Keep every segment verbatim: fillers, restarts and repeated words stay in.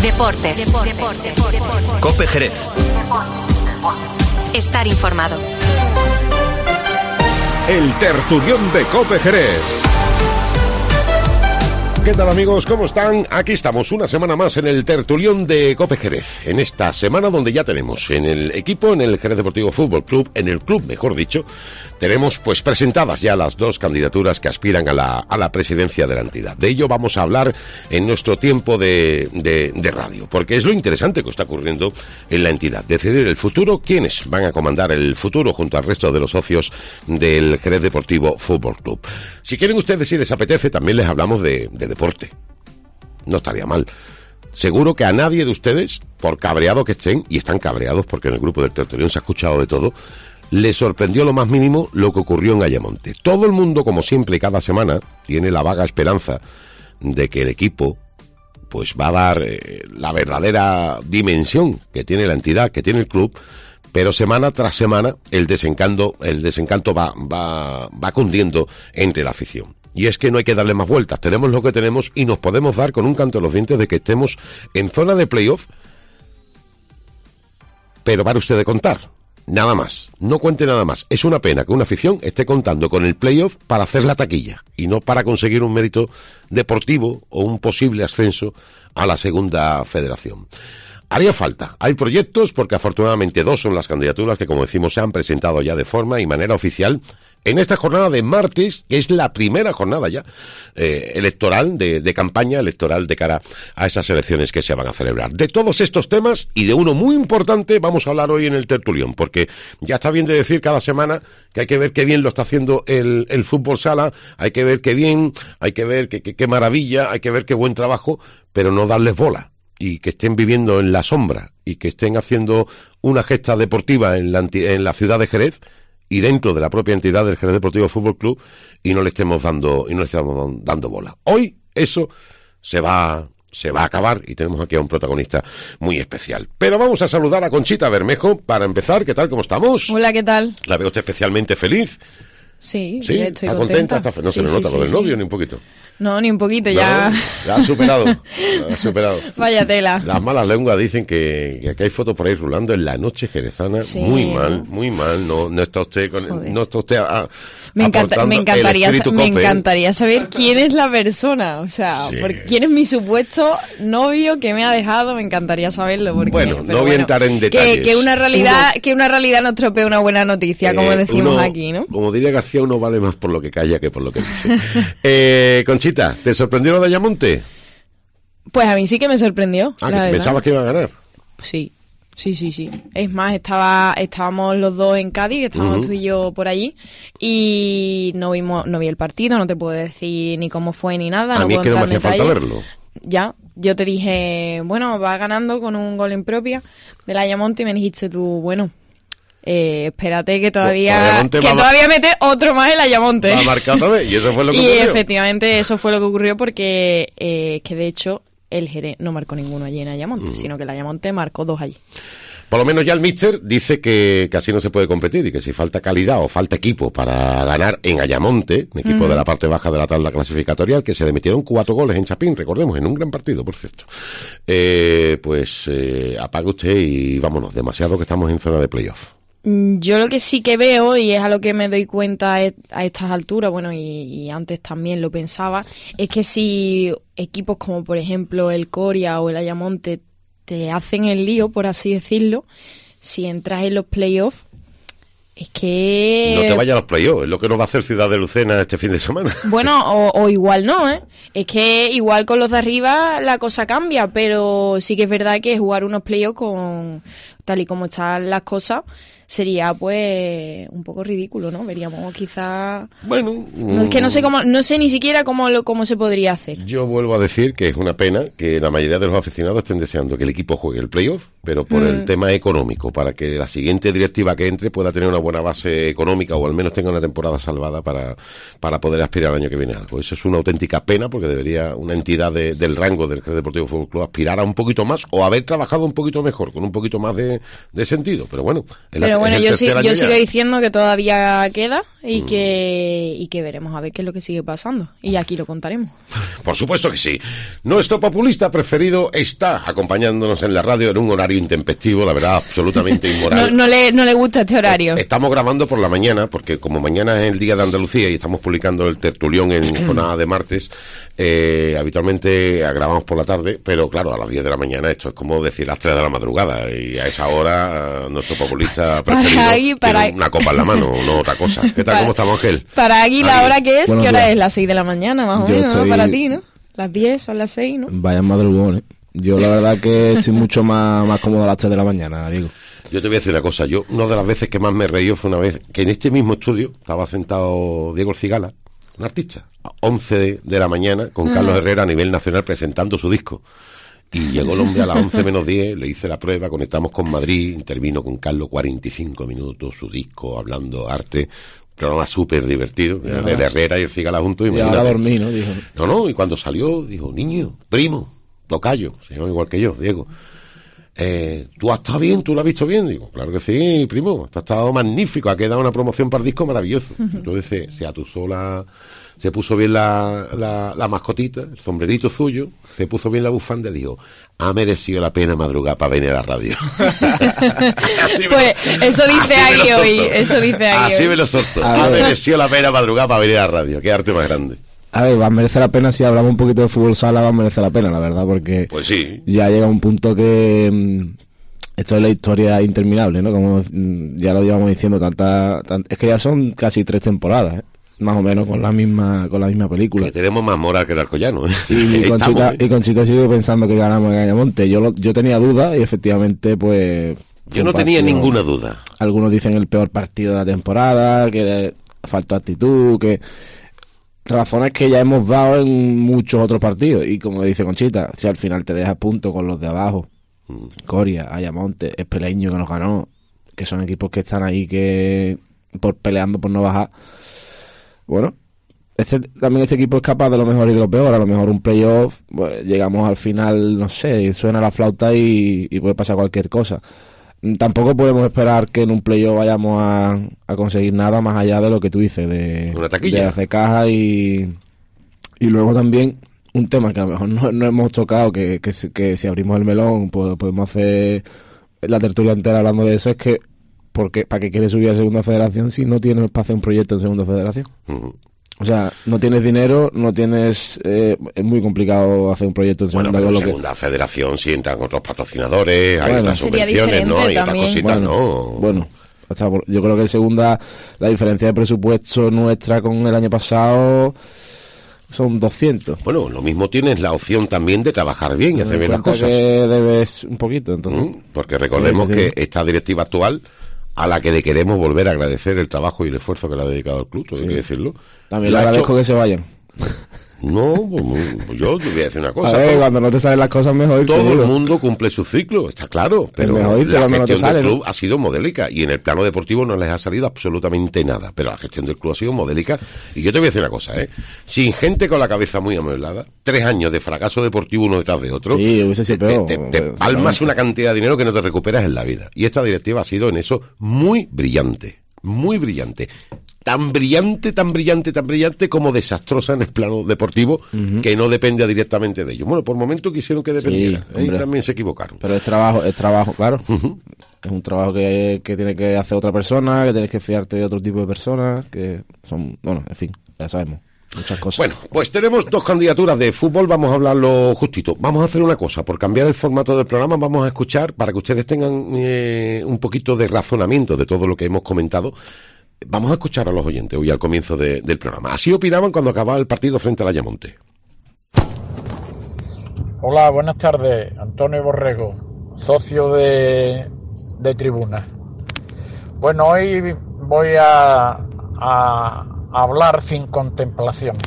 Deportes. Deportes. Deportes. COPE Jerez. Estar informado. El tertulión de COPE Jerez. ¿Qué tal, amigos? ¿Cómo están? Aquí estamos una semana más en el tertulión de COPE Jerez. En esta semana donde ya tenemos en el equipo, en el Jerez Deportivo Fútbol Club, en el club, mejor dicho, tenemos pues presentadas ya las dos candidaturas que aspiran a la, a la presidencia de la entidad. De ello vamos a hablar en nuestro tiempo de, de, de radio, porque es lo interesante que está ocurriendo en la entidad. Decidir el futuro, quiénes van a comandar el futuro junto al resto de los socios del Jerez Deportivo Fútbol Club. Si quieren ustedes, si les apetece, también les hablamos de, de deporte. No estaría mal. Seguro que a nadie de ustedes, por cabreado que estén, y están cabreados porque en el grupo del tertulión se ha escuchado de todo, les sorprendió lo más mínimo lo que ocurrió en Ayamonte. Todo el mundo, como siempre y cada semana, tiene la vaga esperanza de que el equipo pues va a dar eh, la verdadera dimensión que tiene la entidad, que tiene el club, pero semana tras semana el desencanto, el desencanto va, va, va cundiendo entre la afición. Y es que no hay que darle más vueltas, tenemos lo que tenemos y nos podemos dar con un canto en los dientes de que estemos en zona de playoff, pero para usted de contar, nada más, no cuente nada más. Es una pena que una afición esté contando con el playoff para hacer la taquilla y no para conseguir un mérito deportivo o un posible ascenso a la segunda federación. Haría falta, hay proyectos porque afortunadamente dos son las candidaturas que, como decimos, se han presentado ya de forma y manera oficial en esta jornada de martes, que es la primera jornada ya eh, electoral, de, de campaña electoral de cara a esas elecciones que se van a celebrar. De todos estos temas y de uno muy importante vamos a hablar hoy en el tertulión, porque ya está bien de decir cada semana que hay que ver qué bien lo está haciendo el, el fútbol sala, hay que ver qué bien, hay que ver qué, qué, qué maravilla, hay que ver qué buen trabajo, pero no darles bola. Y que estén viviendo en la sombra y que estén haciendo una gesta deportiva en la, en la ciudad de Jerez y dentro de la propia entidad del Jerez Deportivo Fútbol Club y no le estemos dando y no le estemos dando bola. Hoy eso se va se va a acabar y tenemos aquí a un protagonista muy especial. Pero vamos a saludar a Conchita Bermejo para empezar. ¿Qué tal? ¿Cómo estamos? Hola, ¿qué tal? La veo usted especialmente feliz. Sí, ¿Sí? estoy ¿Está contenta. contenta? Está, no sí, se le sí, nota sí, lo del sí. novio ni un poquito. No, ni un poquito, No, ya. La ha superado, la ha superado. Vaya tela. Las malas lenguas dicen que, que aquí hay fotos por ahí rulando en la noche jerezana. Sí. Muy mal, muy mal. No, no está usted con, Joder. no está usted a, Me, encanta, me, encantaría, el me cope. encantaría saber quién es la persona, o sea, Sí. por quién es mi supuesto novio que me ha dejado, me encantaría saberlo. Porque, Bueno, pero no voy a entrar en detalles. Que, que una realidad, Uno- que una realidad nos tropea una buena noticia, como Eh, decimos uno, aquí, ¿no? Como diría García, uno vale más por lo que calla que por lo que dice. eh, Conchita, ¿te sorprendió lo de Ayamonte? Pues a mí sí que me sorprendió. Ah, la que verdad. pensabas que iba a ganar. Sí, sí, sí, sí. Es más, estaba, estábamos los dos en Cádiz, estábamos Ujú. tú y yo por allí, y no vimos, no vi el partido, no te puedo decir ni cómo fue ni nada. A no mí es puedo que no me entrar hacía en falta detalle. verlo. Ya, yo te dije, bueno, va ganando con un gol en propia del Ayamonte, y me dijiste tú, bueno, eh, espérate que todavía, Ayamonte que va a- todavía mete otro más el Ayamonte. Va a marcar otra vez y eso fue lo que Y ocurrió. efectivamente eso fue lo que ocurrió porque eh, que de hecho el Jerez no marcó ninguno allí en Ayamonte, Mm. sino que el Ayamonte marcó dos allí. Por lo menos ya el míster dice que casi no se puede competir y que si falta calidad o falta equipo para ganar en Ayamonte, un equipo Ujú. de la parte baja de la tabla clasificatorial, que se le metieron cuatro goles en Chapín, recordemos, en un gran partido, por cierto. Eh, pues eh, apague usted y vámonos, demasiado que estamos en zona de playoff. Mm, Yo lo que sí que veo, y es a lo que me doy cuenta e- a estas alturas, bueno, y, y antes también lo pensaba, es que si equipos como por ejemplo el Coria o el Ayamonte te hacen el lío, por así decirlo, si entras en los playoffs, es que... No te vayas a los playoffs, es lo que nos va a hacer Ciudad de Lucena este fin de semana. Bueno, o, o igual no, ¿eh? Es que igual con los de arriba la cosa cambia, pero sí que es verdad que jugar unos playoffs con tal y como están las cosas sería pues un poco ridículo, ¿no? Veríamos quizás... Bueno, No, es que no sé cómo, no sé ni siquiera cómo lo cómo se podría hacer. yo vuelvo a decir que es una pena que la mayoría de los aficionados estén deseando que el equipo juegue el playoff, pero por Mm. el tema económico, para que la siguiente directiva que entre pueda tener una buena base económica o al menos tenga una temporada salvada para, para poder aspirar al año que viene a algo. Eso es una auténtica pena porque debería una entidad de, del rango del Jerez Deportivo Fútbol Club aspirar a un poquito más o haber trabajado un poquito mejor, con un poquito más de, de sentido. Pero bueno, es la Pero Pero bueno, yo, sí, yo sigo ya. diciendo que todavía queda y mm. que y que veremos a ver qué es lo que sigue pasando. Y aquí lo contaremos. Por supuesto que sí. Nuestro populista preferido está acompañándonos en la radio en un horario intempestivo, la verdad, absolutamente inmoral. No, no, le, no le gusta este horario. Estamos grabando por la mañana, porque como mañana es el Día de Andalucía y estamos publicando el tertulión en jornada de martes, eh, habitualmente grabamos por la tarde, pero claro, a las diez de la mañana esto es como decir las tres de la madrugada, y a esa hora nuestro populista preferido para ahí, para tiene una copa en la mano, no otra cosa. ¿Qué tal? Para, ¿cómo estamos, Ángel? Para aquí la hora que es, Buenos ¿qué hora días. es? Las seis de la mañana, más o Yo menos, estoy... ¿no? Para ti, ¿no? Las diez, son las seis, ¿no? Vaya madrugones. Yo la verdad que estoy mucho más, más cómodo a las tres de la mañana, Diego. Yo te voy a decir una cosa, yo una de las veces que más me reí fue una vez que en este mismo estudio estaba sentado Diego El Cigala, un artista, a once de, de la mañana, con Carlos ah. Herrera a nivel nacional presentando su disco. Y llegó el hombre a las once menos diez, le hice la prueba, conectamos con Madrid, intervino con Carlos cuarenta y cinco minutos, su disco, hablando arte, un programa súper divertido, de el Herrera y el Cigala juntos. Y ahora dormí, ¿no? Dijo. No, no, y cuando salió, dijo, niño, primo, tocayo, se llama igual que yo, Diego. Eh, ¿Tú has estado bien? ¿Tú lo has visto bien? Digo, claro que sí, primo, ha estado magnífico, ha quedado una promoción para el disco maravilloso. Entonces se, se atusó la... Se puso bien la, la, la mascotita, el sombrerito suyo, se puso bien la bufanda y dijo, ha merecido la pena madrugar para venir a la radio. Pues eso dice ahí hoy, eso dice ahí Así hoy. me lo solto. Ha merecido la pena madrugar para venir a la radio. Qué arte más grande. A ver, va a merecer la pena si hablamos un poquito de fútbol sala, va a merecer la pena, la verdad, porque pues sí. Ya llega un punto que mmm, esto es la historia interminable, ¿no? Como mmm, ya lo llevamos diciendo, tanta, tanta, es que ya son casi tres temporadas, ¿eh? Más o menos con la misma con la misma película. Que tenemos más moral que el Alcoyano, ¿eh? Y, y, Conchita, ¿eh? y Conchita sigue pensando que ganamos en Ayamonte. Yo lo, yo tenía dudas y efectivamente, pues... Yo no tenía ninguna duda. Algunos dicen el peor partido de la temporada, que falta actitud, que... Razones que ya hemos dado en muchos otros partidos. Y como dice Conchita, si al final te dejas punto con los de abajo, mm. Coria, Ayamonte, Espeleño que nos ganó, que son equipos que están ahí que por peleando por no bajar. Bueno, este, también este equipo es capaz de lo mejor y de lo peor. A lo mejor un playoff, pues, llegamos al final, no sé, suena la flauta y, y puede pasar cualquier cosa. Tampoco podemos esperar que en un playoff vayamos a, a conseguir nada más allá de lo que tú dices, de, una taquilla. de hacer caja y, y luego también un tema que a lo mejor no, no hemos tocado, que, que, que si abrimos el melón pues, podemos hacer la tertulia entera hablando de eso, es que porque ¿para qué quieres subir a segunda federación si no tienes para hacer un proyecto en segunda federación? Uh-huh. O sea, no tienes dinero, no tienes... Eh, es muy complicado hacer un proyecto en segunda. Bueno, pero en lo segunda que... federación si entran otros patrocinadores, bueno, hay otras subvenciones, ¿no? Hay otras cositas, bueno, ¿no? Bueno, hasta por, yo creo que en segunda la diferencia de presupuesto nuestra con el año pasado son doscientos. Bueno, lo mismo tienes la opción también de trabajar bien y hacer bien las cosas. Que debes un poquito, entonces. Mm, porque recordemos sí, sí, sí. que esta directiva actual, a la que le queremos volver a agradecer el trabajo y el esfuerzo que le ha dedicado al club, sí. hay que decirlo. También le agradezco hecho... que se vayan. No, pues yo te voy a decir una cosa. A ver, cuando no te salen las cosas mejor. Todo el mundo cumple su ciclo, está claro, pero irte, la gestión no te sale, del club ¿no? ha sido modélica y en el plano deportivo no les ha salido absolutamente nada, pero la gestión del club ha sido modélica. Y yo te voy a decir una cosa, ¿eh? Sin gente con la cabeza muy amueblada, tres años de fracaso deportivo uno detrás de otro, sí, hubiese sido peor, te, te, te palmas una cantidad de dinero que no te recuperas en la vida. Y esta directiva ha sido en eso muy brillante, muy brillante. Tan brillante, tan brillante, tan brillante como desastrosa en el plano deportivo, uh-huh. que no depende directamente de ellos. Bueno, por momento quisieron que dependiera. Sí, ahí también se equivocaron. Pero es trabajo, es trabajo, claro. Uh-huh. Es un trabajo que, que tiene que hacer otra persona, que tienes que fiarte de otro tipo de personas, que son, bueno, en fin, ya sabemos. Muchas cosas. Bueno, pues tenemos dos candidaturas de fútbol, vamos a hablarlo justito. Vamos a hacer una cosa, por cambiar el formato del programa, vamos a escuchar, para que ustedes tengan eh, un poquito de razonamiento de todo lo que hemos comentado. Vamos a escuchar a los oyentes hoy al comienzo de, del programa. Así opinaban cuando acababa el partido frente al Ayamonte. Hola, buenas tardes. Antonio Borrego, socio de, de Tribuna. Bueno, hoy voy a, a, a hablar sin contemplaciones.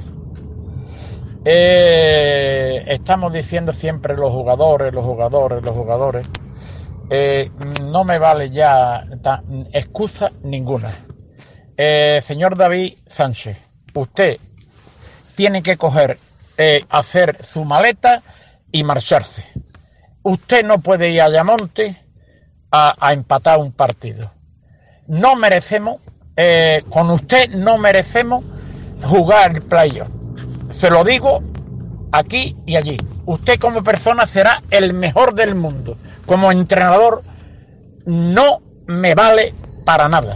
Eh, estamos diciendo siempre los jugadores, los jugadores, los jugadores. Eh, no me vale ya ta, excusa ninguna. Eh, señor David Sánchez, usted tiene que coger, eh, hacer su maleta y marcharse. Usted no puede ir a Ayamonte a, a empatar un partido. no merecemos, eh, con usted no merecemos jugar el playoff. Se lo digo aquí y allí. Usted como persona será el mejor del mundo. Como entrenador no me vale para nada.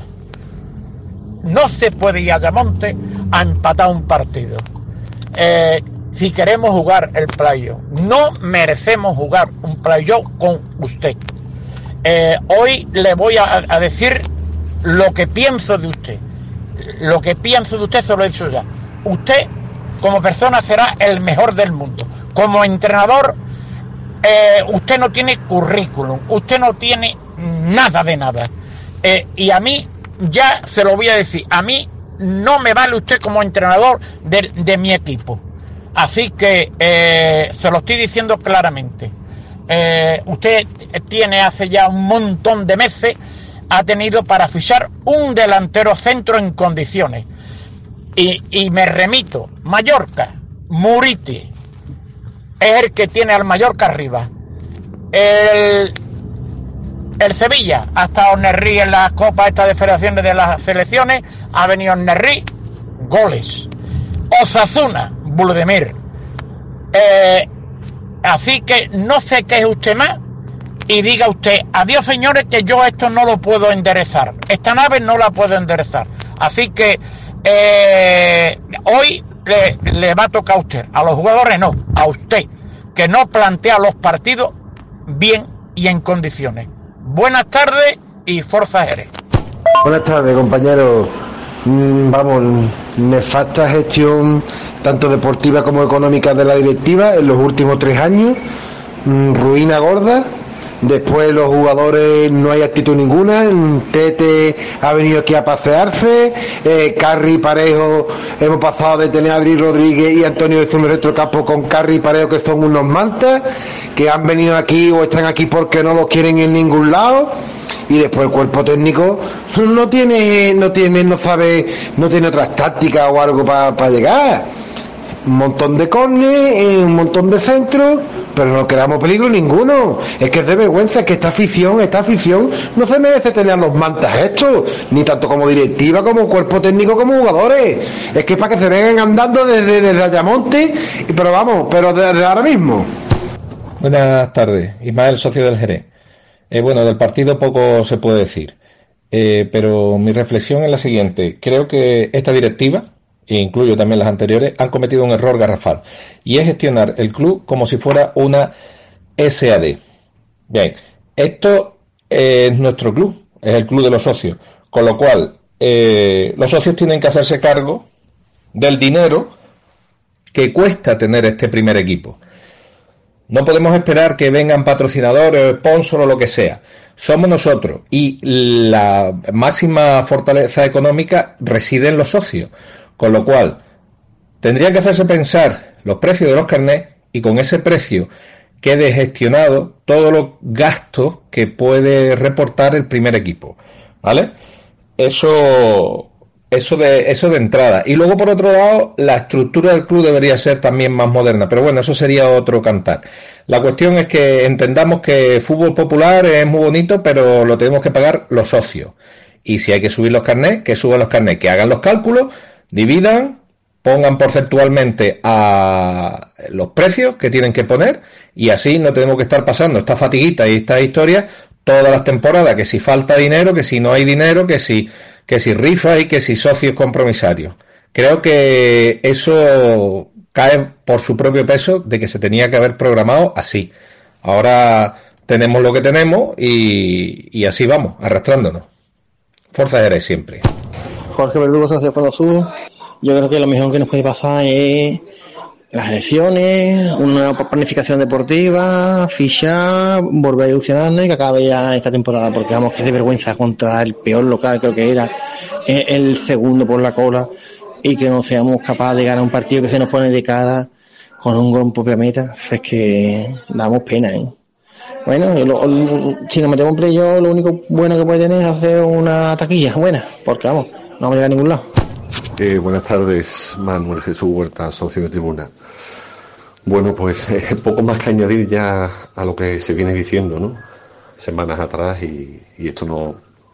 No se puede ir a Ayamonte a empatar un partido. Eh, si queremos jugar el playoff, no merecemos jugar un playoff con usted. Eh, hoy le voy a, a decir lo que pienso de usted. Lo que pienso de usted se lo he dicho ya. Usted como persona será el mejor del mundo. Como entrenador, eh, usted no tiene currículum, usted no tiene nada de nada. Eh, y a mí, ya se lo voy a decir, a mí no me vale usted como entrenador de, de mi equipo. Así que eh, se lo estoy diciendo claramente. Eh, usted tiene hace ya un montón de meses, ha tenido para fichar un delantero centro en condiciones. Y, y me remito, Mallorca, Muriti, es el que tiene al Mallorca arriba. El, el Sevilla ha estado Nerri en las copas estas de federaciones de las selecciones, ha venido Nerri, goles. Osasuna, Buldemir. Eh, así que no sé qué es usted más y diga usted, adiós señores, que yo esto no lo puedo enderezar. Esta nave no la puedo enderezar. Así que eh, hoy le, le va a tocar a usted, a los jugadores no, a usted, que no plantea los partidos bien y en condiciones. Buenas tardes y Forza Jerez. Buenas tardes, compañeros. Mm, vamos, nefasta gestión tanto deportiva como económica de la directiva en los últimos tres años. Mm, ruina gorda. Después los jugadores no hay actitud ninguna. Tete ha venido aquí a pasearse. Eh, Carri y Parejo, hemos pasado de tener a Adri Rodríguez y Antonio de Zumo de Campo con Carri y Parejo, que son unos mantas, que han venido aquí o están aquí porque no los quieren en ningún lado. Y después el cuerpo técnico no tiene, no tiene, no sabe, no tiene otras tácticas o algo para pa llegar. Un montón de córner, un montón de centros, pero no creamos peligro ninguno. Es que es de vergüenza, es que esta afición, esta afición no se merece tener los mantas estos, ni tanto como directiva, como cuerpo técnico, como jugadores. Es que es para que se vengan andando desde, desde Ayamonte, pero vamos, pero desde ahora mismo. Buenas tardes, Ismael, socio del Jerez. Eh, bueno, del partido poco se puede decir, eh, pero mi reflexión es la siguiente. Creo que esta directiva, e incluyo también las anteriores, han cometido un error garrafal, y es gestionar el club como si fuera una S A D. Bien, esto es nuestro club, es el club de los socios, con lo cual eh, los socios tienen que hacerse cargo del dinero que cuesta tener este primer equipo. No podemos esperar que vengan patrocinadores, sponsors o lo que sea. Somos nosotros, y la máxima fortaleza económica reside en los socios. Con lo cual, tendría que hacerse pensar los precios de los carnets y con ese precio quede gestionado todos los gastos que puede reportar el primer equipo, ¿vale? Eso, eso de, eso de entrada. Y luego, por otro lado, la estructura del club debería ser también más moderna, pero bueno, eso sería otro cantar. La cuestión es que entendamos que fútbol popular es muy bonito, pero lo tenemos que pagar los socios. Y si hay que subir los carnets, que suban los carnets, que hagan los cálculos, dividan, pongan porcentualmente a los precios que tienen que poner, y así no tenemos que estar pasando esta fatiguita y estas historias todas las temporadas, que si falta dinero, que si no hay dinero, que si, que si rifas y que si socios compromisarios. Creo que eso cae por su propio peso de que se tenía que haber programado así. Ahora tenemos lo que tenemos y, y así vamos, arrastrándonos. Forza Jerez siempre. Jorge Verdugo, socio de Fondo Sur. Yo creo que lo mejor que nos puede pasar es las elecciones, una planificación deportiva, fichar, volver a ilusionarnos y que acabe ya esta temporada, porque vamos, que es de vergüenza contra el peor local, creo que era el segundo por la cola, y que no seamos capaces de ganar un partido que se nos pone de cara con un gol en propia meta. Es que damos pena, ¿eh? Bueno, y lo, lo, si nos metemos en playoff, lo único bueno que puede tener es hacer una taquilla buena, porque vamos, no vamos a llegar a ningún lado. Eh, buenas tardes, Manuel Jesús Huerta, socio de Tribuna. Bueno, pues eh, poco más que añadir ya a lo que se viene diciendo, ¿no? Semanas atrás, y, y esto no,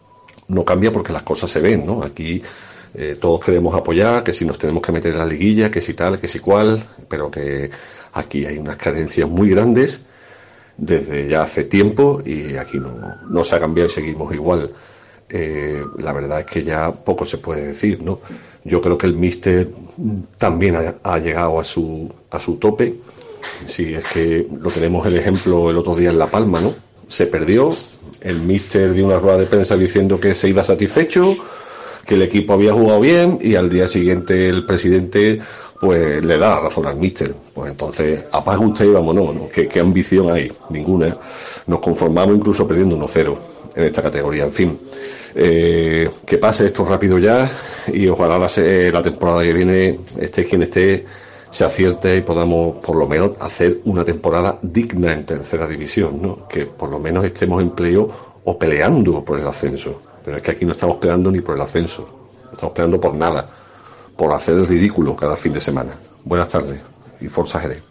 no cambia porque las cosas se ven, ¿no? Aquí eh, todos queremos apoyar, que si nos tenemos que meter en la liguilla, que si tal, que si cual, pero que aquí hay unas carencias muy grandes desde ya hace tiempo y aquí no, no se ha cambiado y seguimos igual. Eh, la verdad es que ya poco se puede decir, ¿no? Yo creo que el míster también ha, ha llegado a su a su tope. Sí, es que lo tenemos el ejemplo el otro día en La Palma, ¿no? Se perdió, el míster dio una rueda de prensa diciendo que se iba satisfecho, que el equipo había jugado bien y al día siguiente el presidente pues le da la razón al míster. Pues entonces, apaga usted y vámonos, ¿no? ¿Qué, qué ambición hay? Ninguna. Nos conformamos incluso perdiendo uno cero en esta categoría, en fin. Eh, que pase esto rápido ya y ojalá la, la temporada que viene, esté quien esté, se acierte y podamos por lo menos hacer una temporada digna en tercera división, ¿no? Que por lo menos estemos en playoff o peleando por el ascenso. Pero es que aquí no estamos peleando ni por el ascenso, no estamos peleando por nada, por hacer el ridículo cada fin de semana. Buenas tardes y Forza Jerez.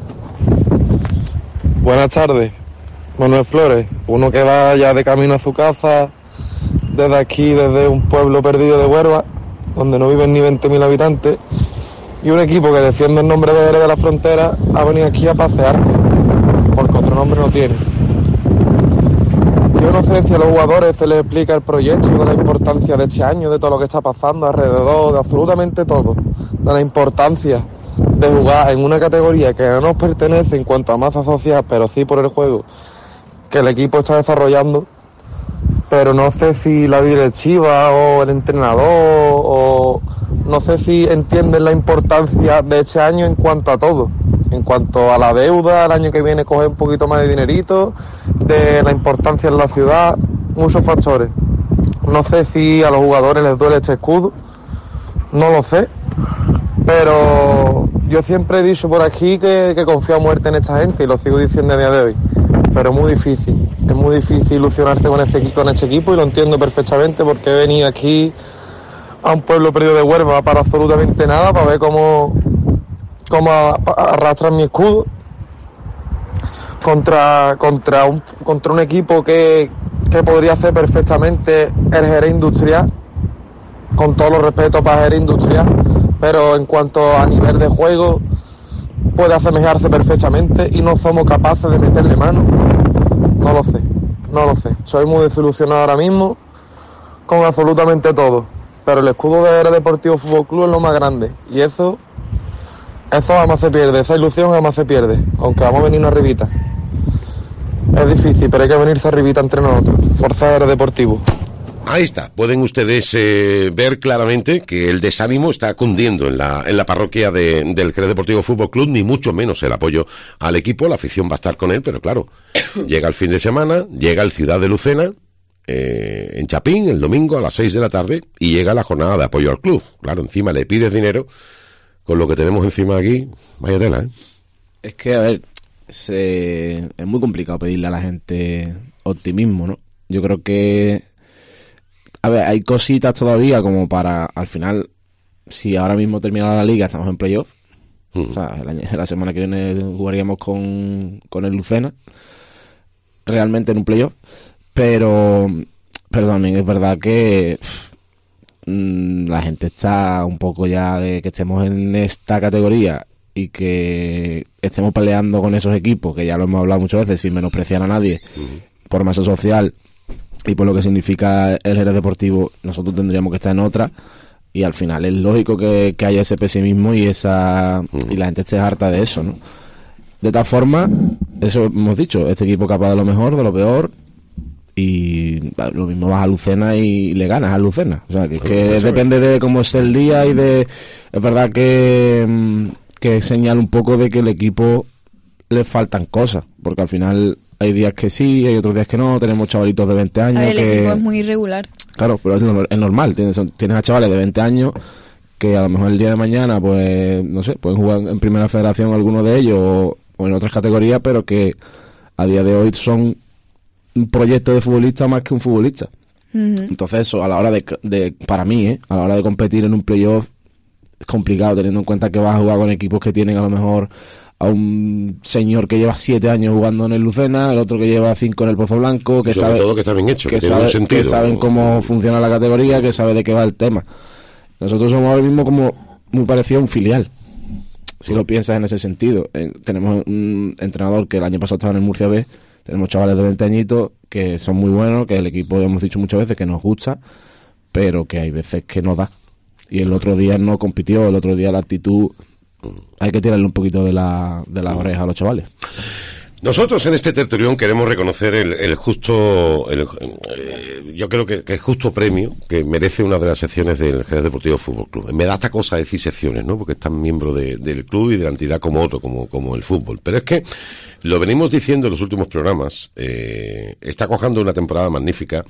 Buenas tardes, Manuel Flores, uno que va ya de camino a su casa desde aquí, desde un pueblo perdido de Huelva, donde no viven ni veinte mil habitantes, y un equipo que defiende el nombre de Jerez de la Frontera ha venido aquí a pasear, porque otro nombre no tiene. Yo no sé si a los jugadores se les explica el proyecto, de la importancia de este año, de todo lo que está pasando alrededor, de absolutamente todo, de la importancia de jugar en una categoría que no nos pertenece en cuanto a masa social, pero sí por el juego que el equipo está desarrollando. Pero no sé si la directiva o el entrenador o no sé si entienden la importancia de este año en cuanto a todo, en cuanto a la deuda, el año que viene coger un poquito más de dinerito, de la importancia en la ciudad, muchos factores. No sé si a los jugadores les duele este escudo, no lo sé, pero yo siempre he dicho por aquí que, que confío a muerte en esta gente y lo sigo diciendo a día de hoy, pero es muy difícil, es muy difícil ilusionarse con este, con este equipo y lo entiendo perfectamente porque he venido aquí a un pueblo perdido de Huelva para absolutamente nada, para ver cómo, cómo arrastran mi escudo contra, contra, un, contra un equipo que, que podría ser perfectamente el Jerez Industrial, con todo los respetos para Jerez Industrial, pero en cuanto a nivel de juego puede asemejarse perfectamente y no somos capaces de meterle mano. No lo sé, no lo sé. Soy muy desilusionado ahora mismo con absolutamente todo. Pero el escudo de Jerez Deportivo Fútbol Club es lo más grande. Y eso, eso jamás se pierde, esa ilusión jamás se pierde. Aunque vamos a venirnos arribita. Es difícil, pero hay que venirse arribita entre nosotros. Forza Jerez Deportivo. Ahí está, pueden ustedes eh, ver claramente que el desánimo está cundiendo en la en la parroquia de, del Jerez Deportivo Fútbol Club, ni mucho menos el apoyo al equipo, la afición va a estar con él, pero claro, llega el fin de semana, llega el Ciudad de Lucena, eh, en Chapín, el domingo a las seis de la tarde, y llega la jornada de apoyo al club. Claro, encima le pides dinero, con lo que tenemos encima aquí, vaya tela, ¿eh? Es que, a ver, se... es muy complicado pedirle a la gente optimismo, ¿no? Yo creo que a ver, hay cositas todavía como para, al final, si ahora mismo termina la liga, estamos en playoff. Mm. O sea, el año, la semana que viene jugaríamos con, con el Lucena, realmente en un playoff. Pero, pero también es verdad que mmm, la gente está un poco ya de que estemos en esta categoría y que estemos peleando con esos equipos, que ya lo hemos hablado muchas veces, sin menospreciar a nadie, mm. por masa social y por lo que significa el Jerez Deportivo, nosotros tendríamos que estar en otra, y al final es lógico que, que haya ese pesimismo y esa mm. y la gente esté harta de eso, ¿no? De tal forma, eso hemos dicho, este equipo capaz de lo mejor, de lo peor, y lo mismo vas a Lucena y le ganas a Lucena, o sea, que, que depende de cómo esté el día y de, es verdad que, que señala un poco de que el equipo le faltan cosas, porque al final hay días que sí, hay otros días que no, tenemos chavalitos de veinte años. A ver, el que... equipo es muy irregular. Claro, pero es normal, tienes, tienes a chavales de veinte años que a lo mejor el día de mañana, pues, no sé, pueden jugar en primera federación alguno de ellos o, o en otras categorías, pero que a día de hoy son un proyecto de futbolista más que un futbolista. Uh-huh. Entonces eso, a la hora de, de para mí, ¿eh? a la hora de competir en un playoff, es complicado, teniendo en cuenta que vas a jugar con equipos que tienen a lo mejor a un señor que lleva siete años jugando en el Lucena, el otro que lleva cinco en el Pozo Blanco, que sobre sabe todo que está bien hecho, que, que, sabe, tiene un que saben cómo funciona la categoría, que sabe de qué va el tema. Nosotros somos ahora mismo como muy parecido a un filial, si lo piensas en ese sentido. Eh, tenemos un entrenador que el año pasado estaba en el Murcia B, tenemos chavales de veinte añitos que son muy buenos, que el equipo, hemos dicho muchas veces, que nos gusta, pero que hay veces que no da. Y el otro día no compitió, el otro día la actitud, hay que tirarle un poquito de la de las orejas a los chavales. Nosotros en este tertulión queremos reconocer el, el justo, el, eh, yo creo que, que el justo premio que merece una de las secciones del Jerez Deportivo Fútbol Club. Me da esta cosa decir secciones, ¿no? Porque están miembros de, del club y de la entidad como otro, como, como el fútbol. Pero es que lo venimos diciendo en los últimos programas, eh, está cojando una temporada magnífica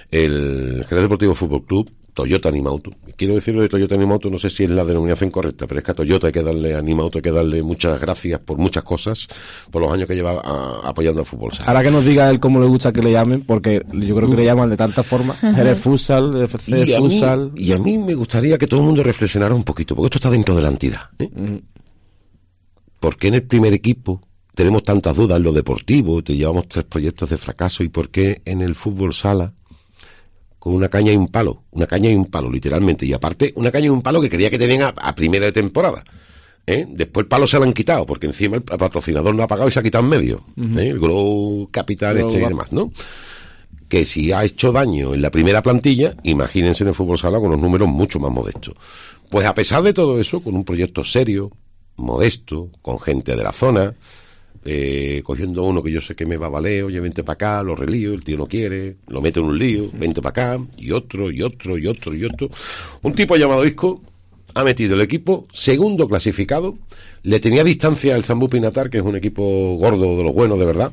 el Jerez Deportivo Fútbol Club, Toyota Animauto. Quiero decirlo de Toyota Animauto, no sé si es la denominación correcta, pero es que a Toyota hay que darle, a Animauto hay que darle muchas gracias por muchas cosas, por los años que lleva a, apoyando al fútbol. Ahora que nos diga él cómo le gusta que le llamen, porque yo creo que le llaman de tantas formas. Jerez Futsal, F C y Futsal. Mí, y a mí me gustaría que todo el mundo reflexionara un poquito, porque esto está dentro de la entidad, ¿eh? Uh-huh. ¿Por qué en el primer equipo tenemos tantas dudas en lo deportivo, te llevamos tres proyectos de fracaso, y por qué en el fútbol sala con una caña y un palo, una caña y un palo, literalmente, y aparte una caña y un palo que creía que tenían a, a primera de temporada, ¿eh? Después el palo se lo han quitado, porque encima el patrocinador no ha pagado y se ha quitado en medio, uh-huh. ¿eh? El Globo Capital Globo este y demás, ¿no? Que si ha hecho daño en la primera plantilla, imagínense en el fútbol sala con los números mucho más modestos. Pues a pesar de todo eso, con un proyecto serio, modesto, con gente de la zona, Eh, cogiendo uno que yo sé que me va a valer, oye, vente para acá, lo relío, el tío no quiere, lo mete en un lío, vente para acá, y otro, y otro, y otro, y otro. Un tipo llamado Isco ha metido el equipo segundo clasificado, le tenía distancia al Zambú Pinatar, que es un equipo gordo de los buenos, de verdad.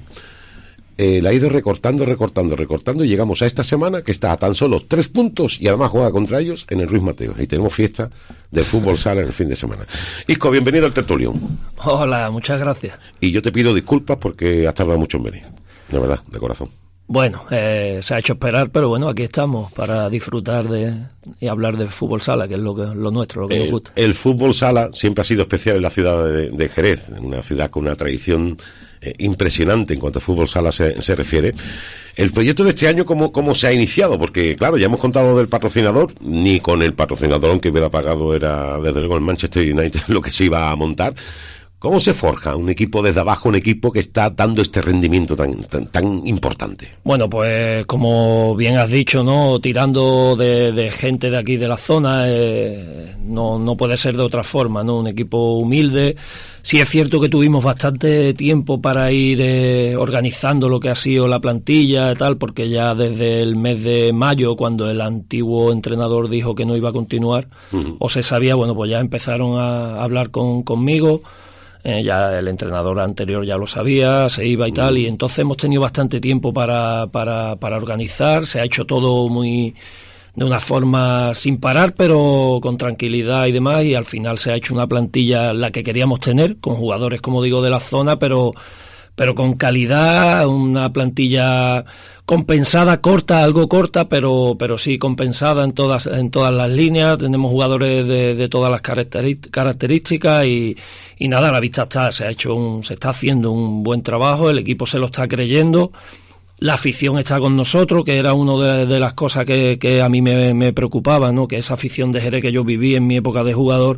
Eh, la ha ido recortando, recortando, recortando, y llegamos a esta semana que está a tan solo tres puntos y además juega contra ellos en el Ruiz Mateos, y tenemos fiesta de fútbol sala en el fin de semana. Isco, bienvenido al tertulión. Hola, muchas gracias. Y yo te pido disculpas porque has tardado mucho en venir, de verdad, de corazón. Bueno, eh, se ha hecho esperar, pero bueno, aquí estamos para disfrutar de y hablar de fútbol sala, que es lo que lo nuestro, lo que el, nos gusta. El fútbol sala siempre ha sido especial en la ciudad de, de Jerez, una ciudad con una tradición eh, impresionante en cuanto a fútbol sala se, se refiere. El proyecto de este año, ¿cómo, ¿cómo se ha iniciado? Porque, claro, ya hemos contado lo del patrocinador, ni con el patrocinador, aunque hubiera pagado, era desde luego el Manchester United lo que se iba a montar. ¿Cómo se forja un equipo desde abajo, un equipo que está dando este rendimiento tan tan, tan importante? Bueno, pues como bien has dicho, ¿no? Tirando de, de gente de aquí de la zona, eh, no, no puede ser de otra forma, ¿no? Un equipo humilde. Sí es cierto que tuvimos bastante tiempo para ir eh, organizando lo que ha sido la plantilla y tal, porque ya desde el mes de mayo, cuando el antiguo entrenador dijo que no iba a continuar, uh-huh. o se sabía, bueno, pues ya empezaron a hablar con, conmigo. Eh, ya el entrenador anterior ya lo sabía, se iba y tal, y entonces hemos tenido bastante tiempo para, para, para organizar. Se ha hecho todo muy de una forma sin parar, pero con tranquilidad y demás, y al final se ha hecho una plantilla la que queríamos tener, con jugadores, como digo, de la zona, pero pero con calidad, una plantilla compensada, corta, algo corta, pero pero sí compensada en todas en todas las líneas. Tenemos jugadores de, de todas las características y, y nada, a la vista está, se ha hecho un, se está haciendo un buen trabajo, el equipo se lo está creyendo, la afición está con nosotros, que era una de, de las cosas que, que a mí me, me preocupaba, ¿no? Que esa afición de Jerez que yo viví en mi época de jugador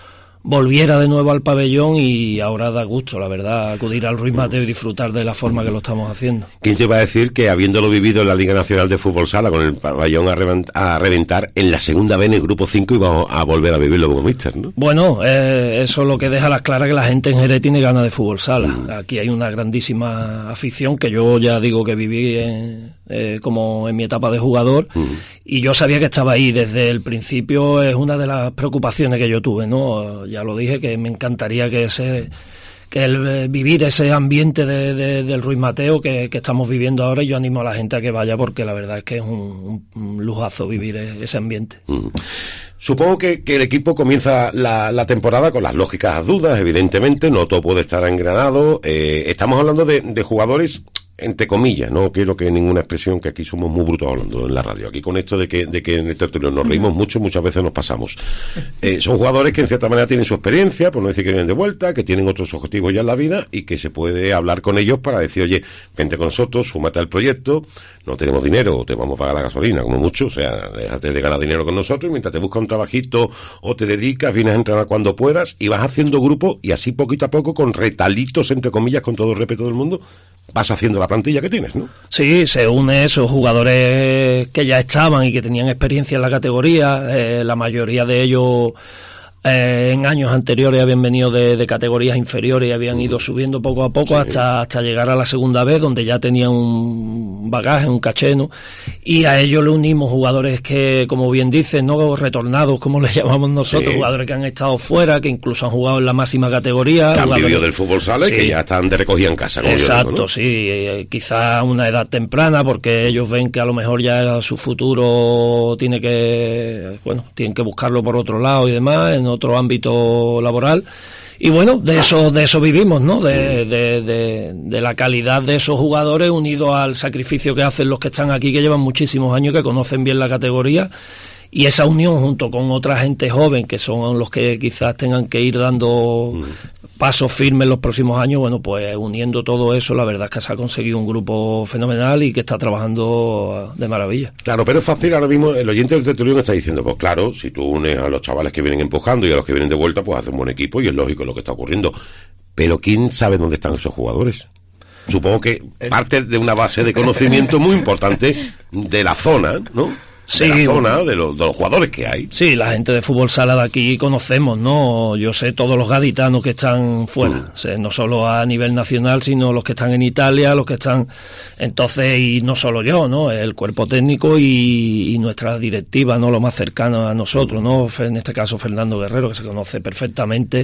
volviera de nuevo al pabellón, y ahora da gusto, la verdad, acudir al Ruiz Mateo y disfrutar de la forma que lo estamos haciendo. ¿Quién te iba a decir que, habiéndolo vivido en la Liga Nacional de Fútbol Sala, con el pabellón a, revent- a reventar, en la segunda vez en el Grupo cinco iba a volver a vivirlo como míster, ¿no? Bueno, eh, eso es lo que deja a las claras que la gente en Jerez tiene ganas de fútbol sala. Mm. Aquí hay una grandísima afición, que yo ya digo que viví en, eh, como en mi etapa de jugador, mm. y yo sabía que estaba ahí desde el principio. Es una de las preocupaciones que yo tuve, ¿no? Ya lo dije, que me encantaría que ese que el vivir ese ambiente de, de, del Ruiz Mateo que, que estamos viviendo ahora, y yo animo a la gente a que vaya, porque la verdad es que es un, un lujazo vivir ese ambiente. Mm. Supongo que, que el equipo comienza la, la temporada con las lógicas dudas, evidentemente, no todo puede estar engranado. Eh, estamos hablando de, de jugadores entre comillas, no quiero que ninguna expresión, que aquí somos muy brutos hablando en la radio, aquí con esto de que, de que en el tertulio nos reímos mucho, muchas veces nos pasamos. Eh, son jugadores que en cierta manera tienen su experiencia, por no decir que vienen de vuelta, que tienen otros objetivos ya en la vida y que se puede hablar con ellos para decir, oye, vente con nosotros, súmate al proyecto, no tenemos dinero, te vamos a pagar la gasolina, como mucho, o sea, déjate de ganar dinero con nosotros, mientras te buscas un trabajito o te dedicas, vienes a entrenar cuando puedas y vas haciendo grupo y así poquito a poco, con retalitos, entre comillas, con todo el respeto del mundo, vas haciendo la plantilla que tienes, ¿no? Sí, se une esos jugadores que ya estaban y que tenían experiencia en la categoría, eh, la mayoría de ellos eh, en años anteriores habían venido de, de categorías inferiores y habían ido subiendo poco a poco, sí, hasta hasta llegar a la segunda vez, donde ya tenían un bagaje, un caché, ¿no? Y a ellos le unimos jugadores que, como bien dices, no retornados, como les llamamos nosotros, sí, jugadores que han estado fuera, que incluso han jugado en la máxima categoría. Que han vivido del fútbol sala, sí, y que ya están de recogida en casa. Como exacto, yo digo, ¿no? Sí, eh, quizá a una edad temprana, porque ellos ven que a lo mejor ya su futuro tiene que, bueno, tienen que buscarlo por otro lado y demás, en otro ámbito laboral. Y bueno, de eso de eso vivimos, ¿no? De, de, de, de la calidad de esos jugadores unido al sacrificio que hacen los que están aquí, que llevan muchísimos años, que conocen bien la categoría, y esa unión junto con otra gente joven, que son los que quizás tengan que ir dando pasos firmes en los próximos años. Bueno, pues uniendo todo eso, la verdad es que se ha conseguido un grupo fenomenal y que está trabajando de maravilla. Claro, pero es fácil ahora mismo, el oyente del tertulión está diciendo, pues claro, si tú unes a los chavales que vienen empujando y a los que vienen de vuelta, pues haces un buen equipo y es lógico lo que está ocurriendo. Pero ¿quién sabe dónde están esos jugadores? Supongo que parte de una base de conocimiento muy importante de la zona, ¿no? Sí, de la zona, de los, de los jugadores que hay. Sí, la gente de fútbol sala de aquí conocemos, ¿no? Yo sé todos los gaditanos que están fuera, mm. sé, no solo a nivel nacional, sino los que están en Italia, los que están... Entonces, y no solo yo, ¿no? El cuerpo técnico y, y nuestra directiva, ¿no? Lo más cercano a nosotros, ¿no? En este caso, Fernando Guerrero, que se conoce perfectamente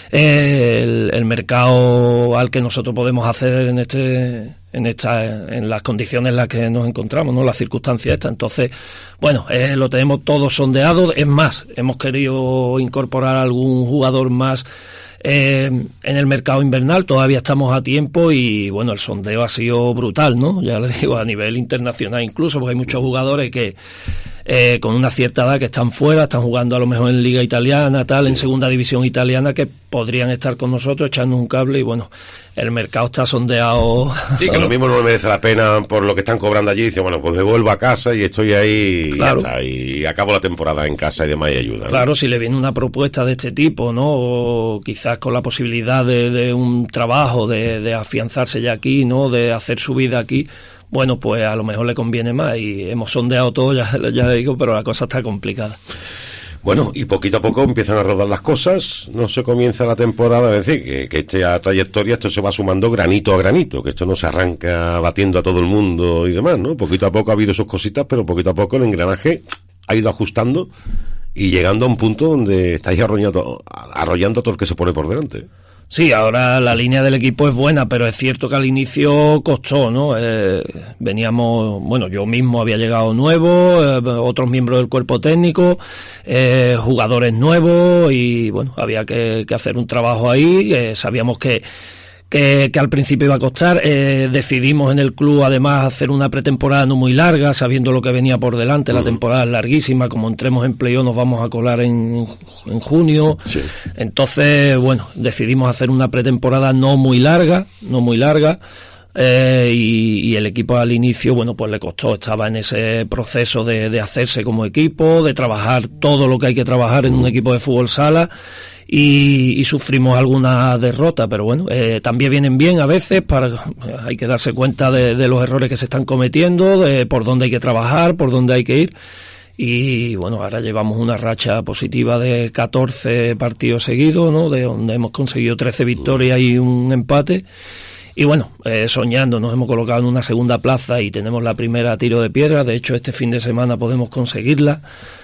eh, el, el mercado al que nosotros podemos acceder en este... en esta en las condiciones en las que nos encontramos, ¿no? Las circunstancias estas. Entonces, bueno, eh, lo tenemos todo sondeado. Es más, hemos querido incorporar algún jugador más eh, en el mercado invernal. Todavía estamos a tiempo y, bueno, el sondeo ha sido brutal, ¿no? Ya le digo, a nivel internacional incluso, porque hay muchos jugadores que eh, con una cierta edad que están fuera, están jugando a lo mejor en Liga Italiana, tal, sí, en Segunda División Italiana, que podrían estar con nosotros echando un cable y, bueno, el mercado está sondeado. Sí, que lo mismo no me merece la pena por lo que están cobrando allí. Dice, bueno, pues me vuelvo a casa y estoy ahí, claro, y, ya está, y acabo la temporada en casa y demás y ayuda, ¿no? Claro, si le viene una propuesta de este tipo, ¿no? O quizás con la posibilidad de, de un trabajo, de, de afianzarse ya aquí, ¿no? De hacer su vida aquí, bueno, pues a lo mejor le conviene más. Y hemos sondeado todo, ya, ya le digo, pero la cosa está complicada. Bueno, y poquito a poco empiezan a rodar las cosas, no se comienza la temporada, es decir, que, que esta trayectoria, esto se va sumando granito a granito, que esto no se arranca batiendo a todo el mundo y demás, ¿no? Poquito a poco ha habido sus cositas, pero poquito a poco el engranaje ha ido ajustando y llegando a un punto donde estáis arrollando, arrollando a todo el que se pone por delante. Sí, ahora la línea del equipo es buena, pero es cierto que al inicio costó, ¿no? Eh, veníamos, bueno, yo mismo había llegado nuevo, eh, otros miembros del cuerpo técnico, eh, jugadores nuevos y, bueno, había que, que hacer un trabajo ahí. Eh, sabíamos que Que, que al principio iba a costar. Eh, decidimos en el club además hacer una pretemporada no muy larga, sabiendo lo que venía por delante. Uh-huh. La temporada es larguísima, como entremos en playoff nos vamos a colar en, en junio. Sí. Entonces, bueno, decidimos hacer una pretemporada no muy larga, no muy larga. Eh, y, y el equipo al inicio, bueno, pues le costó, estaba en ese proceso de, de hacerse como equipo, de trabajar todo lo que hay que trabajar en un equipo de fútbol sala. Y, y sufrimos alguna derrota, pero bueno, eh, también vienen bien a veces, para hay que darse cuenta de, de los errores que se están cometiendo, de por dónde hay que trabajar, por dónde hay que ir. Y bueno, ahora llevamos una racha positiva de catorce partidos seguidos, ¿no? De donde hemos conseguido trece victorias y un empate. Y bueno, eh, soñando, nos hemos colocado en una segunda plaza y tenemos la primera a tiro de piedra. De hecho, este fin de semana podemos conseguirla.